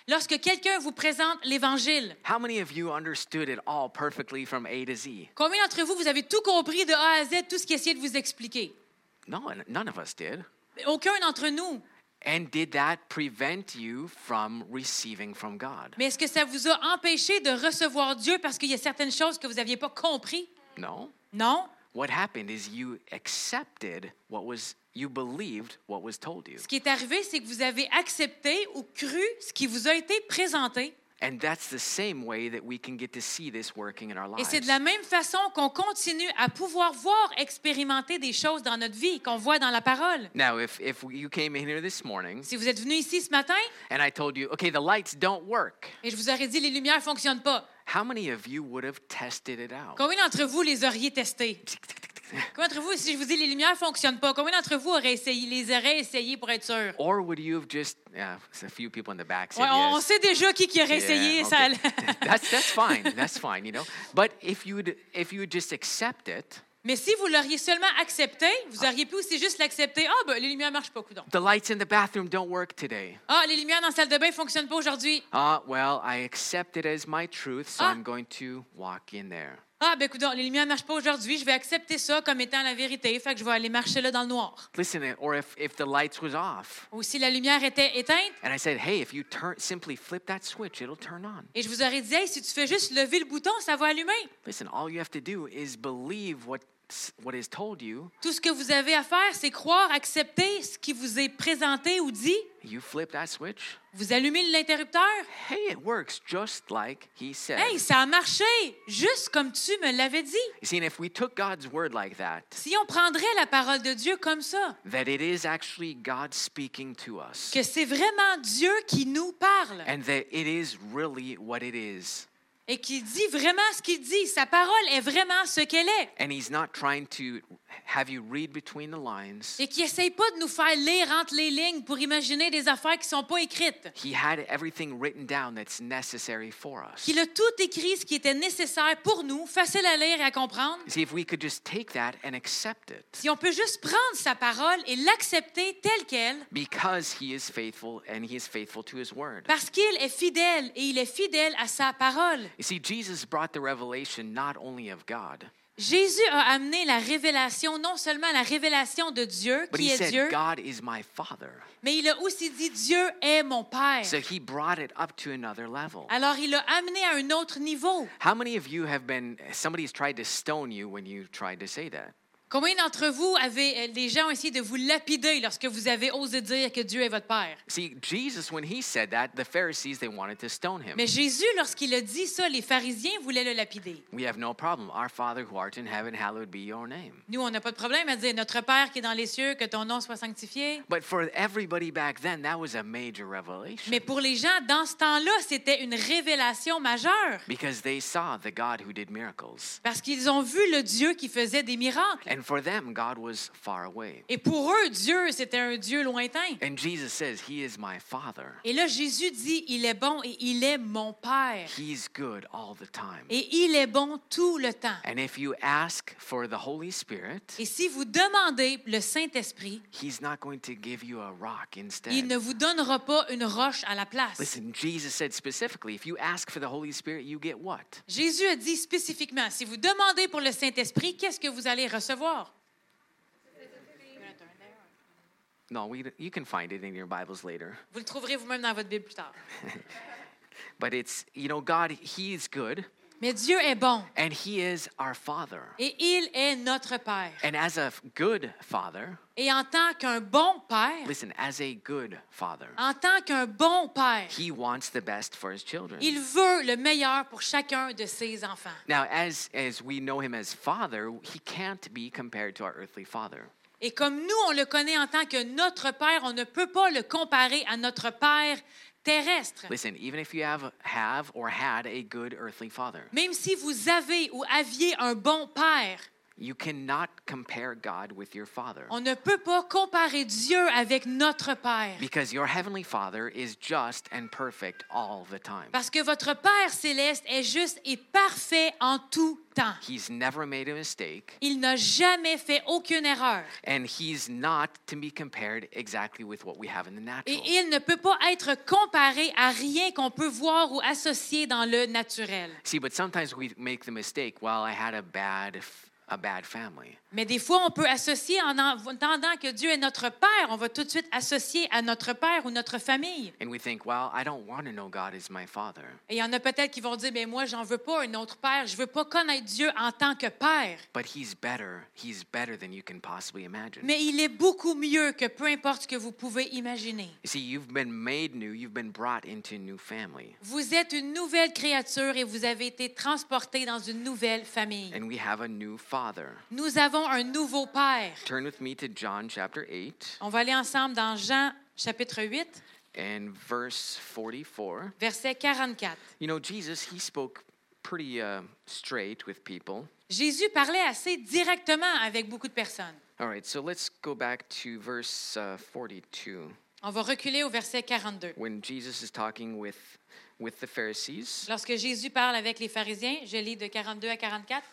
Lorsque quelqu'un vous présente l'Évangile, How many of you understood it all perfectly from A to Z? combien d'entre vous, vous avez tout compris de A à Z, tout ce qu'il essayait de vous expliquer? No, none of us did. Aucun d'entre nous. And did that prevent you from receiving from God? Mais est-ce que ça vous a empêché de recevoir Dieu parce qu'il y a certaines choses que vous n'aviez pas compris? No. Non. What happened is you accepted what was, you believed what was told you. Ce qui est arrivé, c'est que vous avez accepté ou cru ce qui vous a été présenté. And that's the same way that we can get to see this working in our Et lives. c'est de la même façon qu'on continue à pouvoir voir, expérimenter des choses dans notre vie qu'on voit dans la parole. Now, if, if you came in here this morning Si vous êtes venu ici ce matin and I told you, okay, the lights don't work, et je vous aurais dit les lumières ne fonctionnent pas, how many of you would have tested it out? combien d'entre vous les auriez testées? Combien d'entre vous, si je vous dis les lumières ne fonctionnent pas, combien d'entre vous auraient essayé, les auraient essayées pour être sûr? Or would you have just, yeah, a few people in the back said Ouais, on yes. sait déjà qui, qui aurait essayé. Yeah, Ça... okay. that's, that's fine, that's fine, you know. But if you would, if you would just accept it, Mais si vous l'auriez seulement accepté, vous auriez pu aussi juste l'accepter. Ah, ben, les lumières ne marchent pas, coudonc. the lights in the bathroom don't work today. Ah, les lumières dans la salle de bain ne fonctionnent pas aujourd'hui. Ah, well, I accept it as my truth, so Ah. I'm going to walk in there. Ah, ben, coudonc, les lumières ne marchent pas aujourd'hui. Je vais accepter ça comme étant la vérité. Fait que je vais aller marcher là dans le noir. Listen, or if, if the lights was off, Ou si la lumière était éteinte, and I said, hey, if you turn, simply flip that switch, it'll turn on. et je vous aurais dit, hey, si tu fais juste lever le bouton, ça va allumer. Listen, all you have to do is believe what, what is told you. Tout ce que vous avez à faire, c'est croire, accepter ce qui vous est présenté ou dit. You flip that switch. Vous allumez l'interrupteur. Hey, it works just like he said. Hey, ça a marché, juste comme tu me l'avais dit. You see, and if we took God's word like that, Si on prendrait la parole de Dieu comme ça, that it is actually God speaking to us, que c'est vraiment Dieu qui nous parle and that it is really what it is, et qui dit vraiment ce qu'il dit, sa parole est vraiment ce qu'elle est and he's not trying to have you read between the lines. et qui essaye pas de nous faire lire entre les lignes pour imaginer des affaires qui sont pas écrites. He had everything written down that's necessary for us. Qu'il a tout écrit ce qui était nécessaire pour nous, facile à lire et à comprendre. You see, if we could just take that and accept it, Si on peut juste prendre sa parole et l'accepter telle qu'elle, because he is faithful and he is faithful to his word. parce qu'il est fidèle et il est fidèle à sa parole. You see, Jesus brought the revelation not only of God, Jésus a amené la révélation, non seulement la révélation de Dieu, but qui he est said, Dieu, God is my Father. mais il a aussi dit Dieu est mon Père. So he brought it up to another level. Alors il l'a amené à un autre niveau. How many of you have been, somebody's tried to stone you when you tried to say that? Combien d'entre vous avez, les gens ont essayé de vous lapider lorsque vous avez osé dire que Dieu est votre Père? See, Jesus, when he said that, the Pharisees, they wanted to stone him. Mais Jésus, lorsqu'il a dit ça, les pharisiens voulaient le lapider. We have no problem. Our Father who art in heaven, hallowed be your name. Nous, on n'a pas de problème à dire notre Père qui est dans les cieux, que ton nom soit sanctifié. But for everybody back then, that was a major revelation. Mais pour les gens, dans ce temps-là, c'était une révélation majeure. Because they saw the God who did miracles. Parce qu'ils ont vu le Dieu qui faisait des miracles. And for them, God was far away. Et pour eux, Dieu, c'était un Dieu lointain. And Jesus says, he is my Father. Et là, Jésus dit, il est bon et il est mon Père. He's good all the time. Et il est bon tout le temps. And if you ask for the Holy Spirit, Et si vous demandez le Saint-Esprit, he's not going to give you a rock instead. il ne vous donnera pas une roche à la place. Listen, Jesus said specifically, if you ask for the Holy Spirit, you get what? Jésus a dit spécifiquement, si vous demandez pour le Saint-Esprit, qu'est-ce que vous allez recevoir? No, we, you can find it in your Bibles later. Vous le trouverez vous-même dans votre Bible plus tard. But it's, you know, God, he is good, Mais Dieu est bon and he is our Father. et il est notre Père. And as a good Father, Et en tant qu'un bon Père, listen, as a good Father, en tant qu'un bon Père, he wants the best for his children. il veut le meilleur pour chacun de ses enfants. Now, as, as we know him as Father, he can't be compared to our earthly father. Et comme nous, on le connaît en tant que notre Père, on ne peut pas le comparer à notre Père terrestre. Listen, even if you have, have or had a good earthly father, Même si vous avez ou aviez un bon Père, You cannot compare God with your Father. On ne peut pas comparer Dieu avec notre Père. Because your Heavenly Father is just and perfect all the time. Parce que votre Père céleste est juste et parfait en tout temps. He's never made a mistake. Il n'a jamais fait aucune erreur. And He's not to be compared exactly with what we have in the natural. Et il ne peut pas être comparé à rien qu'on peut voir ou associer dans le naturel. See, but sometimes we make the mistake, well, I had a bad a bad family. Mais des fois, on peut associer, en entendant que Dieu est notre Père, on va tout de suite associer à notre Père ou notre famille. And we think, well, I don't want to know God as my Father. Et il y en a peut-être qui vont dire, mais moi, j'en veux pas un autre Père. Je veux pas connaître Dieu en tant que Père. But He's better. He's better than you can possibly imagine. Mais il est beaucoup mieux que peu importe ce que vous pouvez imaginer. You see, you've been made new. You've been brought into a new family. Vous êtes une nouvelle créature et vous avez été transporté dans une nouvelle famille. And we have a new Father. Nous avons un nouveau Père. Turn with me to John chapter eight. On va aller ensemble dans Jean chapitre huit. And verse forty-four. Verset quarante-quatre. You know, Jesus, He spoke pretty uh, straight with people. Jésus parlait assez directement avec beaucoup de personnes. All right, so let's go back to verse uh, forty-two. On va reculer au verset quarante-deux. When Jesus is talking with, with the Pharisees. Lorsque Jésus parle avec les pharisiens, je lis de quarante-deux à quarante-quatre.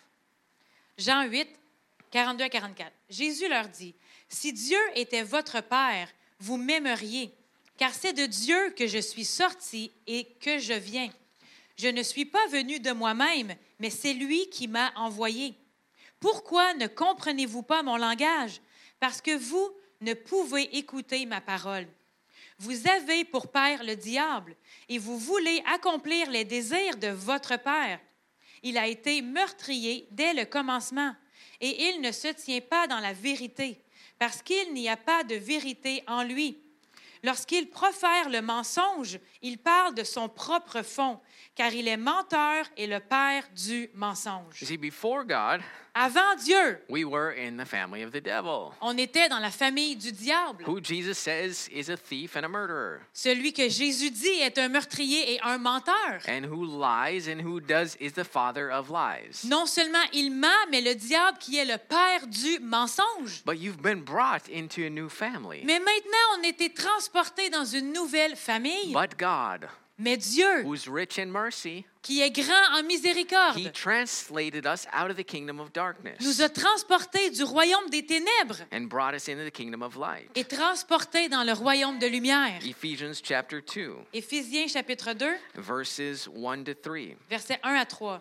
Jean huit, quarante-deux à quarante-quatre. Jésus leur dit, « Si Dieu était votre Père, vous m'aimeriez, car c'est de Dieu que je suis sorti et que je viens. Je ne suis pas venu de moi-même, mais c'est lui qui m'a envoyé. Pourquoi ne comprenez-vous pas mon langage? Parce que vous ne pouvez écouter ma parole. Vous avez pour père le diable, et vous voulez accomplir les désirs de votre père. Il a été meurtrier dès le commencement, et il ne se tient pas dans la vérité, parce qu'il n'y a pas de vérité en lui. Lorsqu'il profère le mensonge, il parle de son propre fond, car il est menteur et le père du mensonge. You see, before God, Avant Dieu, we were in the family of the devil, on était dans la famille du diable. who Jesus says is a thief and a murderer, Celui que Jésus dit est un meurtrier et un menteur. and who lies and who does is the father of lies. Non seulement il ment, mais le diable qui est le père du mensonge. But you've been brought into a new family. Mais maintenant, on a été transportés dans une nouvelle famille. But God, Mais Dieu, who's rich in mercy, qui est grand en He miséricorde, translated us out of the kingdom of darkness nous a transportés du royaume des ténèbres and brought us into the kingdom of light. et transportés dans le royaume de lumière. Ephesians chapter two, Éphésiens chapitre deux, verses one to three. versets un à trois.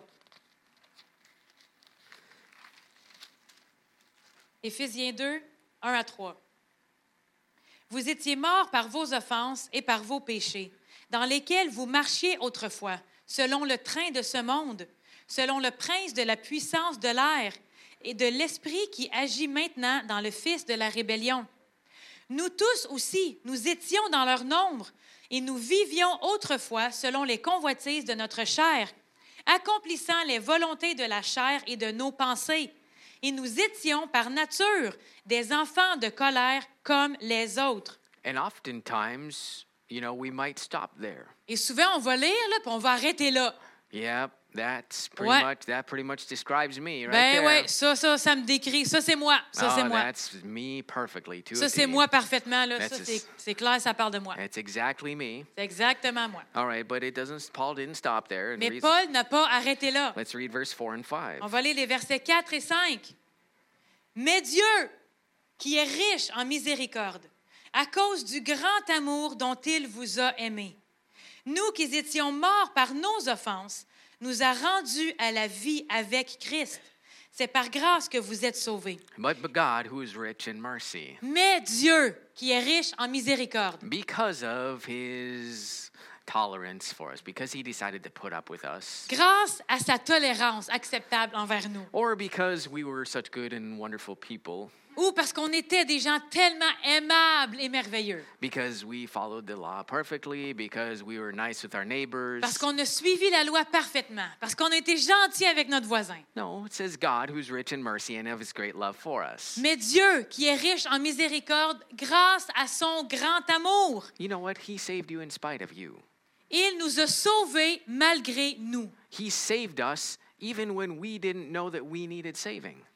Éphésiens deux, un à trois. Vous étiez morts par vos offenses et par vos péchés, dans lesquels vous marchiez autrefois, selon le train de ce monde, selon le prince de la puissance de l'air et de l'esprit qui agit maintenant dans le fils de la rébellion. Nous tous aussi, nous étions dans leur nombre, et nous vivions autrefois selon les convoitises de notre chair, accomplissant les volontés de la chair et de nos pensées. Et nous étions par nature des enfants de colère comme les autres. And oftentimes, you know, we might stop there. Et souvent, on va lire, là, puis on va arrêter là. Yep, that's pretty Ouais. much that pretty much describes me right Ben there. oui, ça, ça, ça me décrit. Ça, c'est moi. Ça, oh, c'est moi. that's me perfectly to Ça, a c'est T. moi parfaitement. Là. That's Ça, a- c'est, c'est clair, ça parle de moi. It's exactly me. C'est exactement moi. All right, but it doesn't. Paul didn't stop there. And Mais read- Paul n'a pas arrêté là. let's read verse four and five. On va lire les versets quatre et cinq. Mais Dieu, qui est riche en miséricorde, à cause du grand amour dont il vous a aimés, nous qui étions morts par nos offenses, nous a rendus à la vie avec Christ. C'est par grâce que vous êtes sauvés. But, but God, who is rich in mercy, Mais Dieu, qui est riche en miséricorde, because of His tolerance for us, because He decided to put up with us, grâce à sa tolérance acceptable envers nous, or because we were such good and wonderful people, ou parce qu'on était des gens tellement aimables et merveilleux, because we followed the law perfectly, because we were nice with our neighbors. parce qu'on a suivi la loi parfaitement, parce qu'on a été gentil avec notre voisin. No, it says God, who's rich in mercy and of His great love for us. Mais Dieu, qui est riche en miséricorde, grâce à son grand amour, You know what? He saved you in spite of you. il nous a sauvés malgré nous. He saved us even when we didn't know that we needed saving.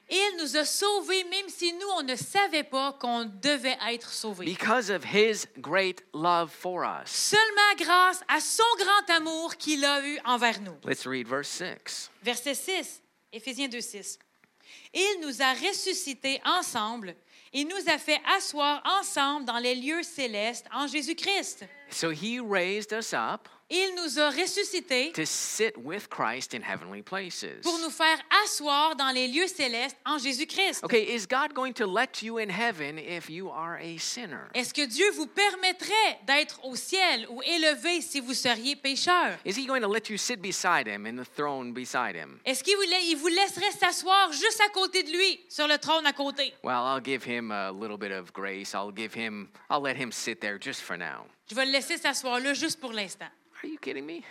Il nous a sauvés même si nous, on ne savait pas qu'on devait être sauvés. Because of his great love for us. Seulement grâce à son grand amour qu'il a eu envers nous. Let's read verse six. Verset six, Éphésiens deux, six. Il nous a ressuscités ensemble et nous a fait asseoir ensemble dans les lieux célestes en Jésus-Christ. So he raised us up Il nous a ressuscités to sit with Christ in heavenly places. pour nous faire asseoir dans les lieux célestes en Jésus-Christ. Okay, is God going to let you in heaven if you are a sinner? Est-ce que Dieu vous permettrait d'être au ciel ou élevé si vous seriez pécheur? Is he going to let you sit beside him in the throne beside him? Est-ce qu'il vous, la- il vous laisserait s'asseoir juste à côté de lui, sur le trône à côté? Well, I'll give him a little bit of grace. I'll give him I'll let him sit there just for now. Je vais le laisser s'asseoir là juste pour l'instant. Are you kidding me?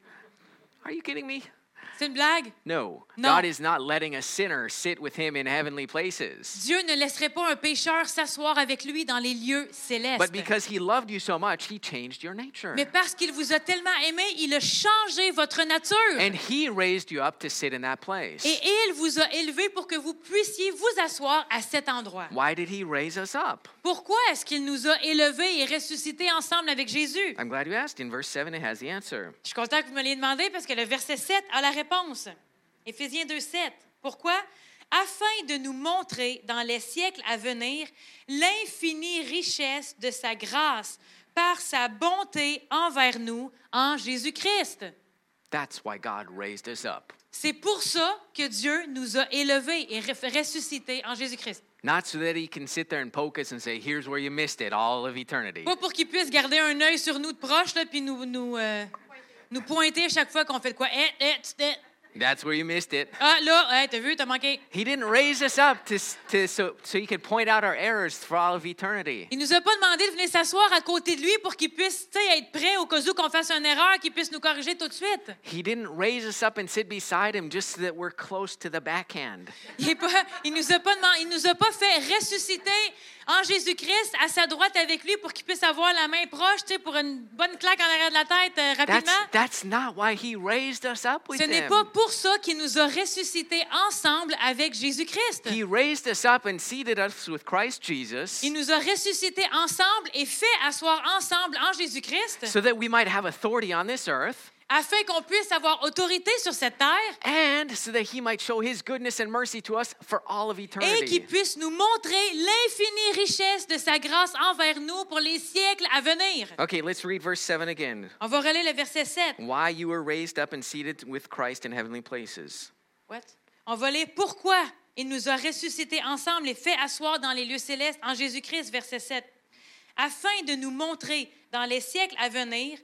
Are you kidding me? C'est une blague? No. No. God is not letting a sinner sit with him in heavenly places. Dieu ne laisserait pas un pécheur s'asseoir avec lui dans les lieux célestes. But because he loved you so much, he changed your nature. Mais parce qu'il vous a tellement aimé, il a changé votre nature. And he raised you up to sit in that place. Et il vous a élevé pour que vous puissiez vous asseoir à cet endroit. Why did he raise us up? Pourquoi est-ce qu'il nous a élevés et ressuscités ensemble avec Jésus? I'm glad you asked. In verse seven, it has the answer. Je suis content que vous me l'ayez demandé parce que le verset sept a la réponse. Éphésiens deux, sept. Pourquoi? Afin de nous montrer dans les siècles à venir l'infinie richesse de sa grâce par sa bonté envers nous en Jésus-Christ. That's why God raised us up. C'est pour ça que Dieu nous a élevés et ressuscités en Jésus-Christ. Not so that he can sit there and poke us and say, here's where you missed it all of eternity. Pas pour qu'il puisse garder un œil sur nous de proche là, puis nous, nous, euh, nous pointer à chaque fois qu'on fait de quoi. Eh, eh, eh. That's where you missed it. Ah, là, hey, t'as vu, t'as manqué. He didn't raise us up to, to, so, so he could point out our errors for all of eternity. Il nous a pas demandé de venir s'asseoir à côté de lui pour qu'il puisse, tu sais, être prêt au cas où qu'on fasse une erreur, qu'il puisse nous corriger tout de suite. He didn't raise us up and sit beside him just so that we're close to the backhand. Il est pas, il nous a pas demandé, il nous a pas fait ressusciter en Jésus-Christ à sa droite avec lui pour qu'il puisse avoir la main proche, tu sais, pour une bonne claque en arrière de la tête euh, rapidement. That's, that's not why he raised us up with Ce n'est him. pas pour ça qu'il nous a ressuscités ensemble avec Jésus-Christ. He raised us up and seated us with Christ Jesus Il nous a ressuscités ensemble et fait asseoir ensemble en Jésus-Christ so that we might have authority on this earth afin qu'on puisse avoir autorité sur cette terre and so that he might show his goodness and mercy to us for all of et eternity. qu'il puisse nous montrer l'infinie richesse de sa grâce envers nous pour les siècles à venir. Okay, let's read verse seven again. On va relire le verset sept. Why you were raised up and seated with Christ in heavenly places. What? On va lire pourquoi il nous a ressuscités ensemble et fait asseoir dans les lieux célestes en Jésus-Christ, verset sept, afin de nous montrer dans les siècles à venir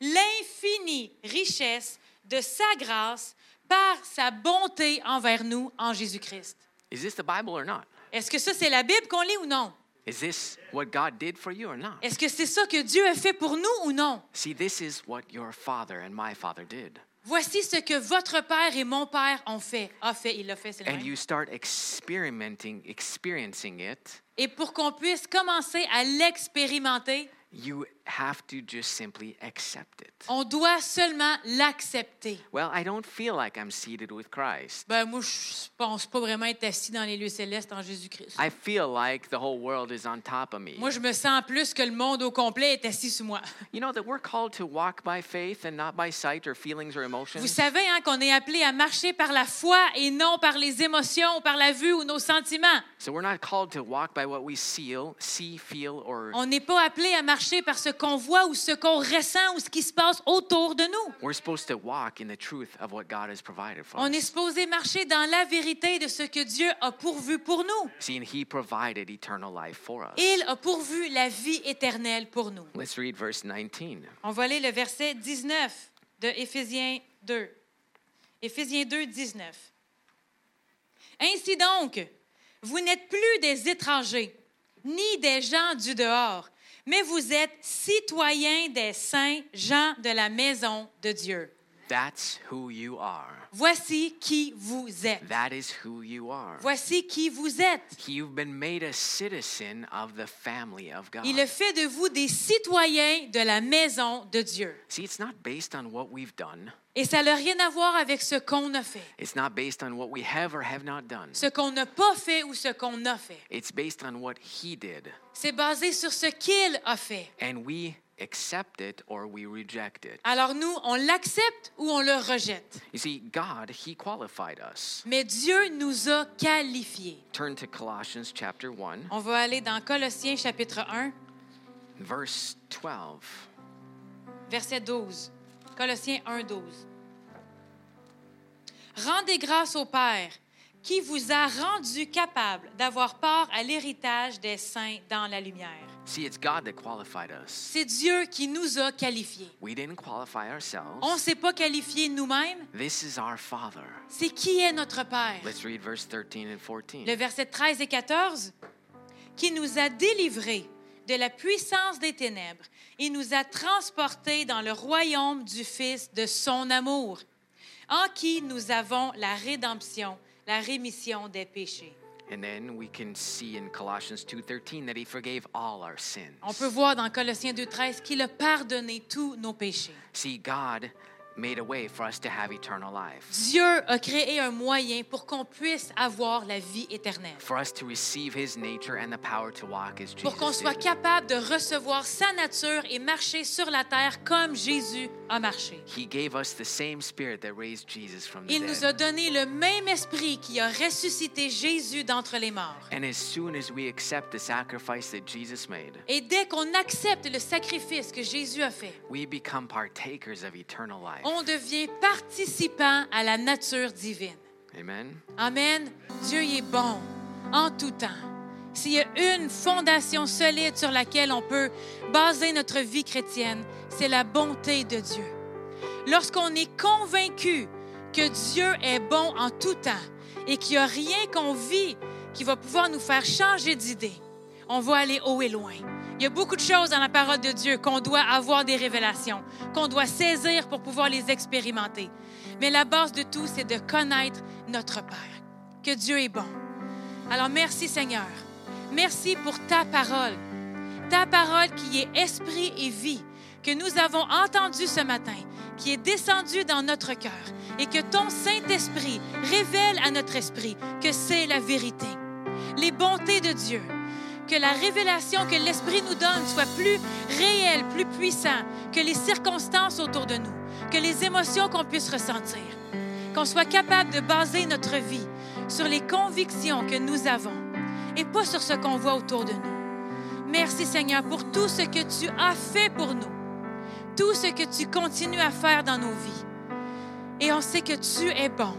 l'infinie richesse de sa grâce par sa bonté envers nous en Jésus-Christ. Is this the Bible or not? Est-ce que ça, c'est la Bible qu'on lit ou non? Is this what God did for you or not? Est-ce que c'est ça que Dieu a fait pour nous ou non? See, this is what your father and my father did. Voici ce que votre père et mon père ont fait. A fait, il l'a fait, c'est le And même. you start experimenting, experiencing it. Et pour qu'on puisse commencer à l'expérimenter, You have to just simply accept it. on doit seulement l'accepter. Well, I don't feel like I'm seated with Christ. Ben, moi, je pense pas vraiment être assis dans les lieux célestes en Jésus-Christ. I feel like the whole world is on top of me. Moi, je me sens plus que le monde au complet est assis sous moi. You know that we're called to walk by faith and not by sight or feelings or emotions. Vous savez hein, qu'on est appelé à marcher par la foi et non par les émotions, par la vue ou nos sentiments. So we're not called to walk by what we see, see, feel, or On n'est pas appelé à marcher par ce qu'on voit ou ce qu'on ressent ou ce qui se passe autour de nous. we're supposed to walk in the truth of what God has provided for On est us. supposé marcher dans la vérité de ce que Dieu a pourvu pour nous. See, and He provided eternal life for us. Il a pourvu la vie éternelle pour nous. Let's read verse nineteen. On va lire le verset dix-neuf de Éphésiens deux. Éphésiens deux, dix-neuf. Ainsi donc, vous n'êtes plus des étrangers, ni des gens du dehors, mais vous êtes citoyens des saints gens de la maison de Dieu. That's who you are. Voici qui vous êtes. That is who you are. Voici qui vous êtes. You've been made a citizen of the family of God. Il a fait de vous des citoyens de la maison de Dieu. See, it's not based on what we've done. Et ça n'a rien à voir avec ce qu'on a fait. It's not based on what we have or have not done. Ce qu'on n'a pas fait ou ce qu'on a fait. It's based on what he did. C'est basé sur ce qu'il a fait. And we accept it or we reject it. Alors nous, on l'accepte ou on le rejette. You see, God, he qualified us. Mais Dieu nous a qualifiés. Turn to Colossians chapter one, On va aller dans Colossiens chapitre un, verse twelve. verset douze. Colossiens un, douze. Rendez grâce au Père qui vous a rendu capable d'avoir part à l'héritage des saints dans la lumière. See, it's God that qualified us. C'est Dieu qui nous a qualifiés. We didn't qualify ourselves. On ne s'est pas qualifiés nous-mêmes. This is our Father. C'est qui est notre Père? Let's read verse thirteen and fourteen. Le verset treize et quatorze. Qui nous a délivrés de la puissance des ténèbres et nous a transportés dans le royaume du Fils de son amour, en qui nous avons la rédemption, la rémission des péchés. And then we can see in Colossians two thirteen that he forgave all our sins. On peut voir dans Colossiens deux treize qu'il a pardonné tous nos péchés. See, God made a way for us to have eternal life. Dieu a créé un moyen pour qu'on puisse avoir la vie éternelle. For us to receive his nature and the power to walk as Jesus Pour qu'on soit did. capable de recevoir sa nature et marcher sur la terre comme Jésus a marché. He gave us the same spirit that raised Jesus from the Il nous a dead. donné le même esprit qui a ressuscité Jésus d'entre les morts. And as soon as we accept the sacrifice that Jesus made, Et dès qu'on accepte le sacrifice que Jésus a fait, we become partakers of eternal life. on devient participant à la nature divine. Amen. Amen. Dieu il est bon en tout temps. S'il y a une fondation solide sur laquelle on peut baser notre vie chrétienne, c'est la bonté de Dieu. Lorsqu'on est convaincu que Dieu est bon en tout temps et qu'il n'y a rien qu'on vit qui va pouvoir nous faire changer d'idée, on va aller haut et loin. Il y a beaucoup de choses dans la parole de Dieu qu'on doit avoir des révélations, qu'on doit saisir pour pouvoir les expérimenter. Mais la base de tout, c'est de connaître notre Père, que Dieu est bon. Alors merci Seigneur. Merci pour ta parole, ta parole qui est esprit et vie, que nous avons entendue ce matin, qui est descendue dans notre cœur et que ton Saint-Esprit révèle à notre esprit que c'est la vérité, les bontés de Dieu. Que la révélation que l'Esprit nous donne soit plus réelle, plus puissante que les circonstances autour de nous, que les émotions qu'on puisse ressentir. Qu'on soit capable de baser notre vie sur les convictions que nous avons et pas sur ce qu'on voit autour de nous. Merci Seigneur pour tout ce que tu as fait pour nous, tout ce que tu continues à faire dans nos vies. Et on sait que tu es bon.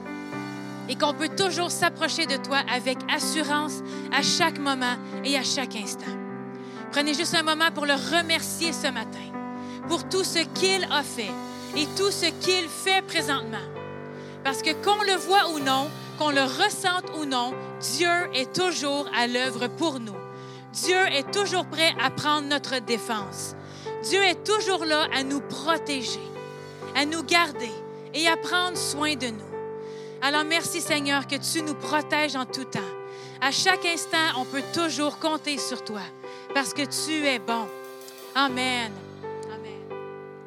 Et qu'on peut toujours s'approcher de toi avec assurance à chaque moment et à chaque instant. Prenez juste un moment pour le remercier ce matin, pour tout ce qu'il a fait et tout ce qu'il fait présentement. Parce que qu'on le voit ou non, qu'on le ressente ou non, Dieu est toujours à l'œuvre pour nous. Dieu est toujours prêt à prendre notre défense. Dieu est toujours là à nous protéger, à nous garder et à prendre soin de nous. Alors, merci Seigneur que tu nous protèges en tout temps. À chaque instant, on peut toujours compter sur toi parce que tu es bon. Amen.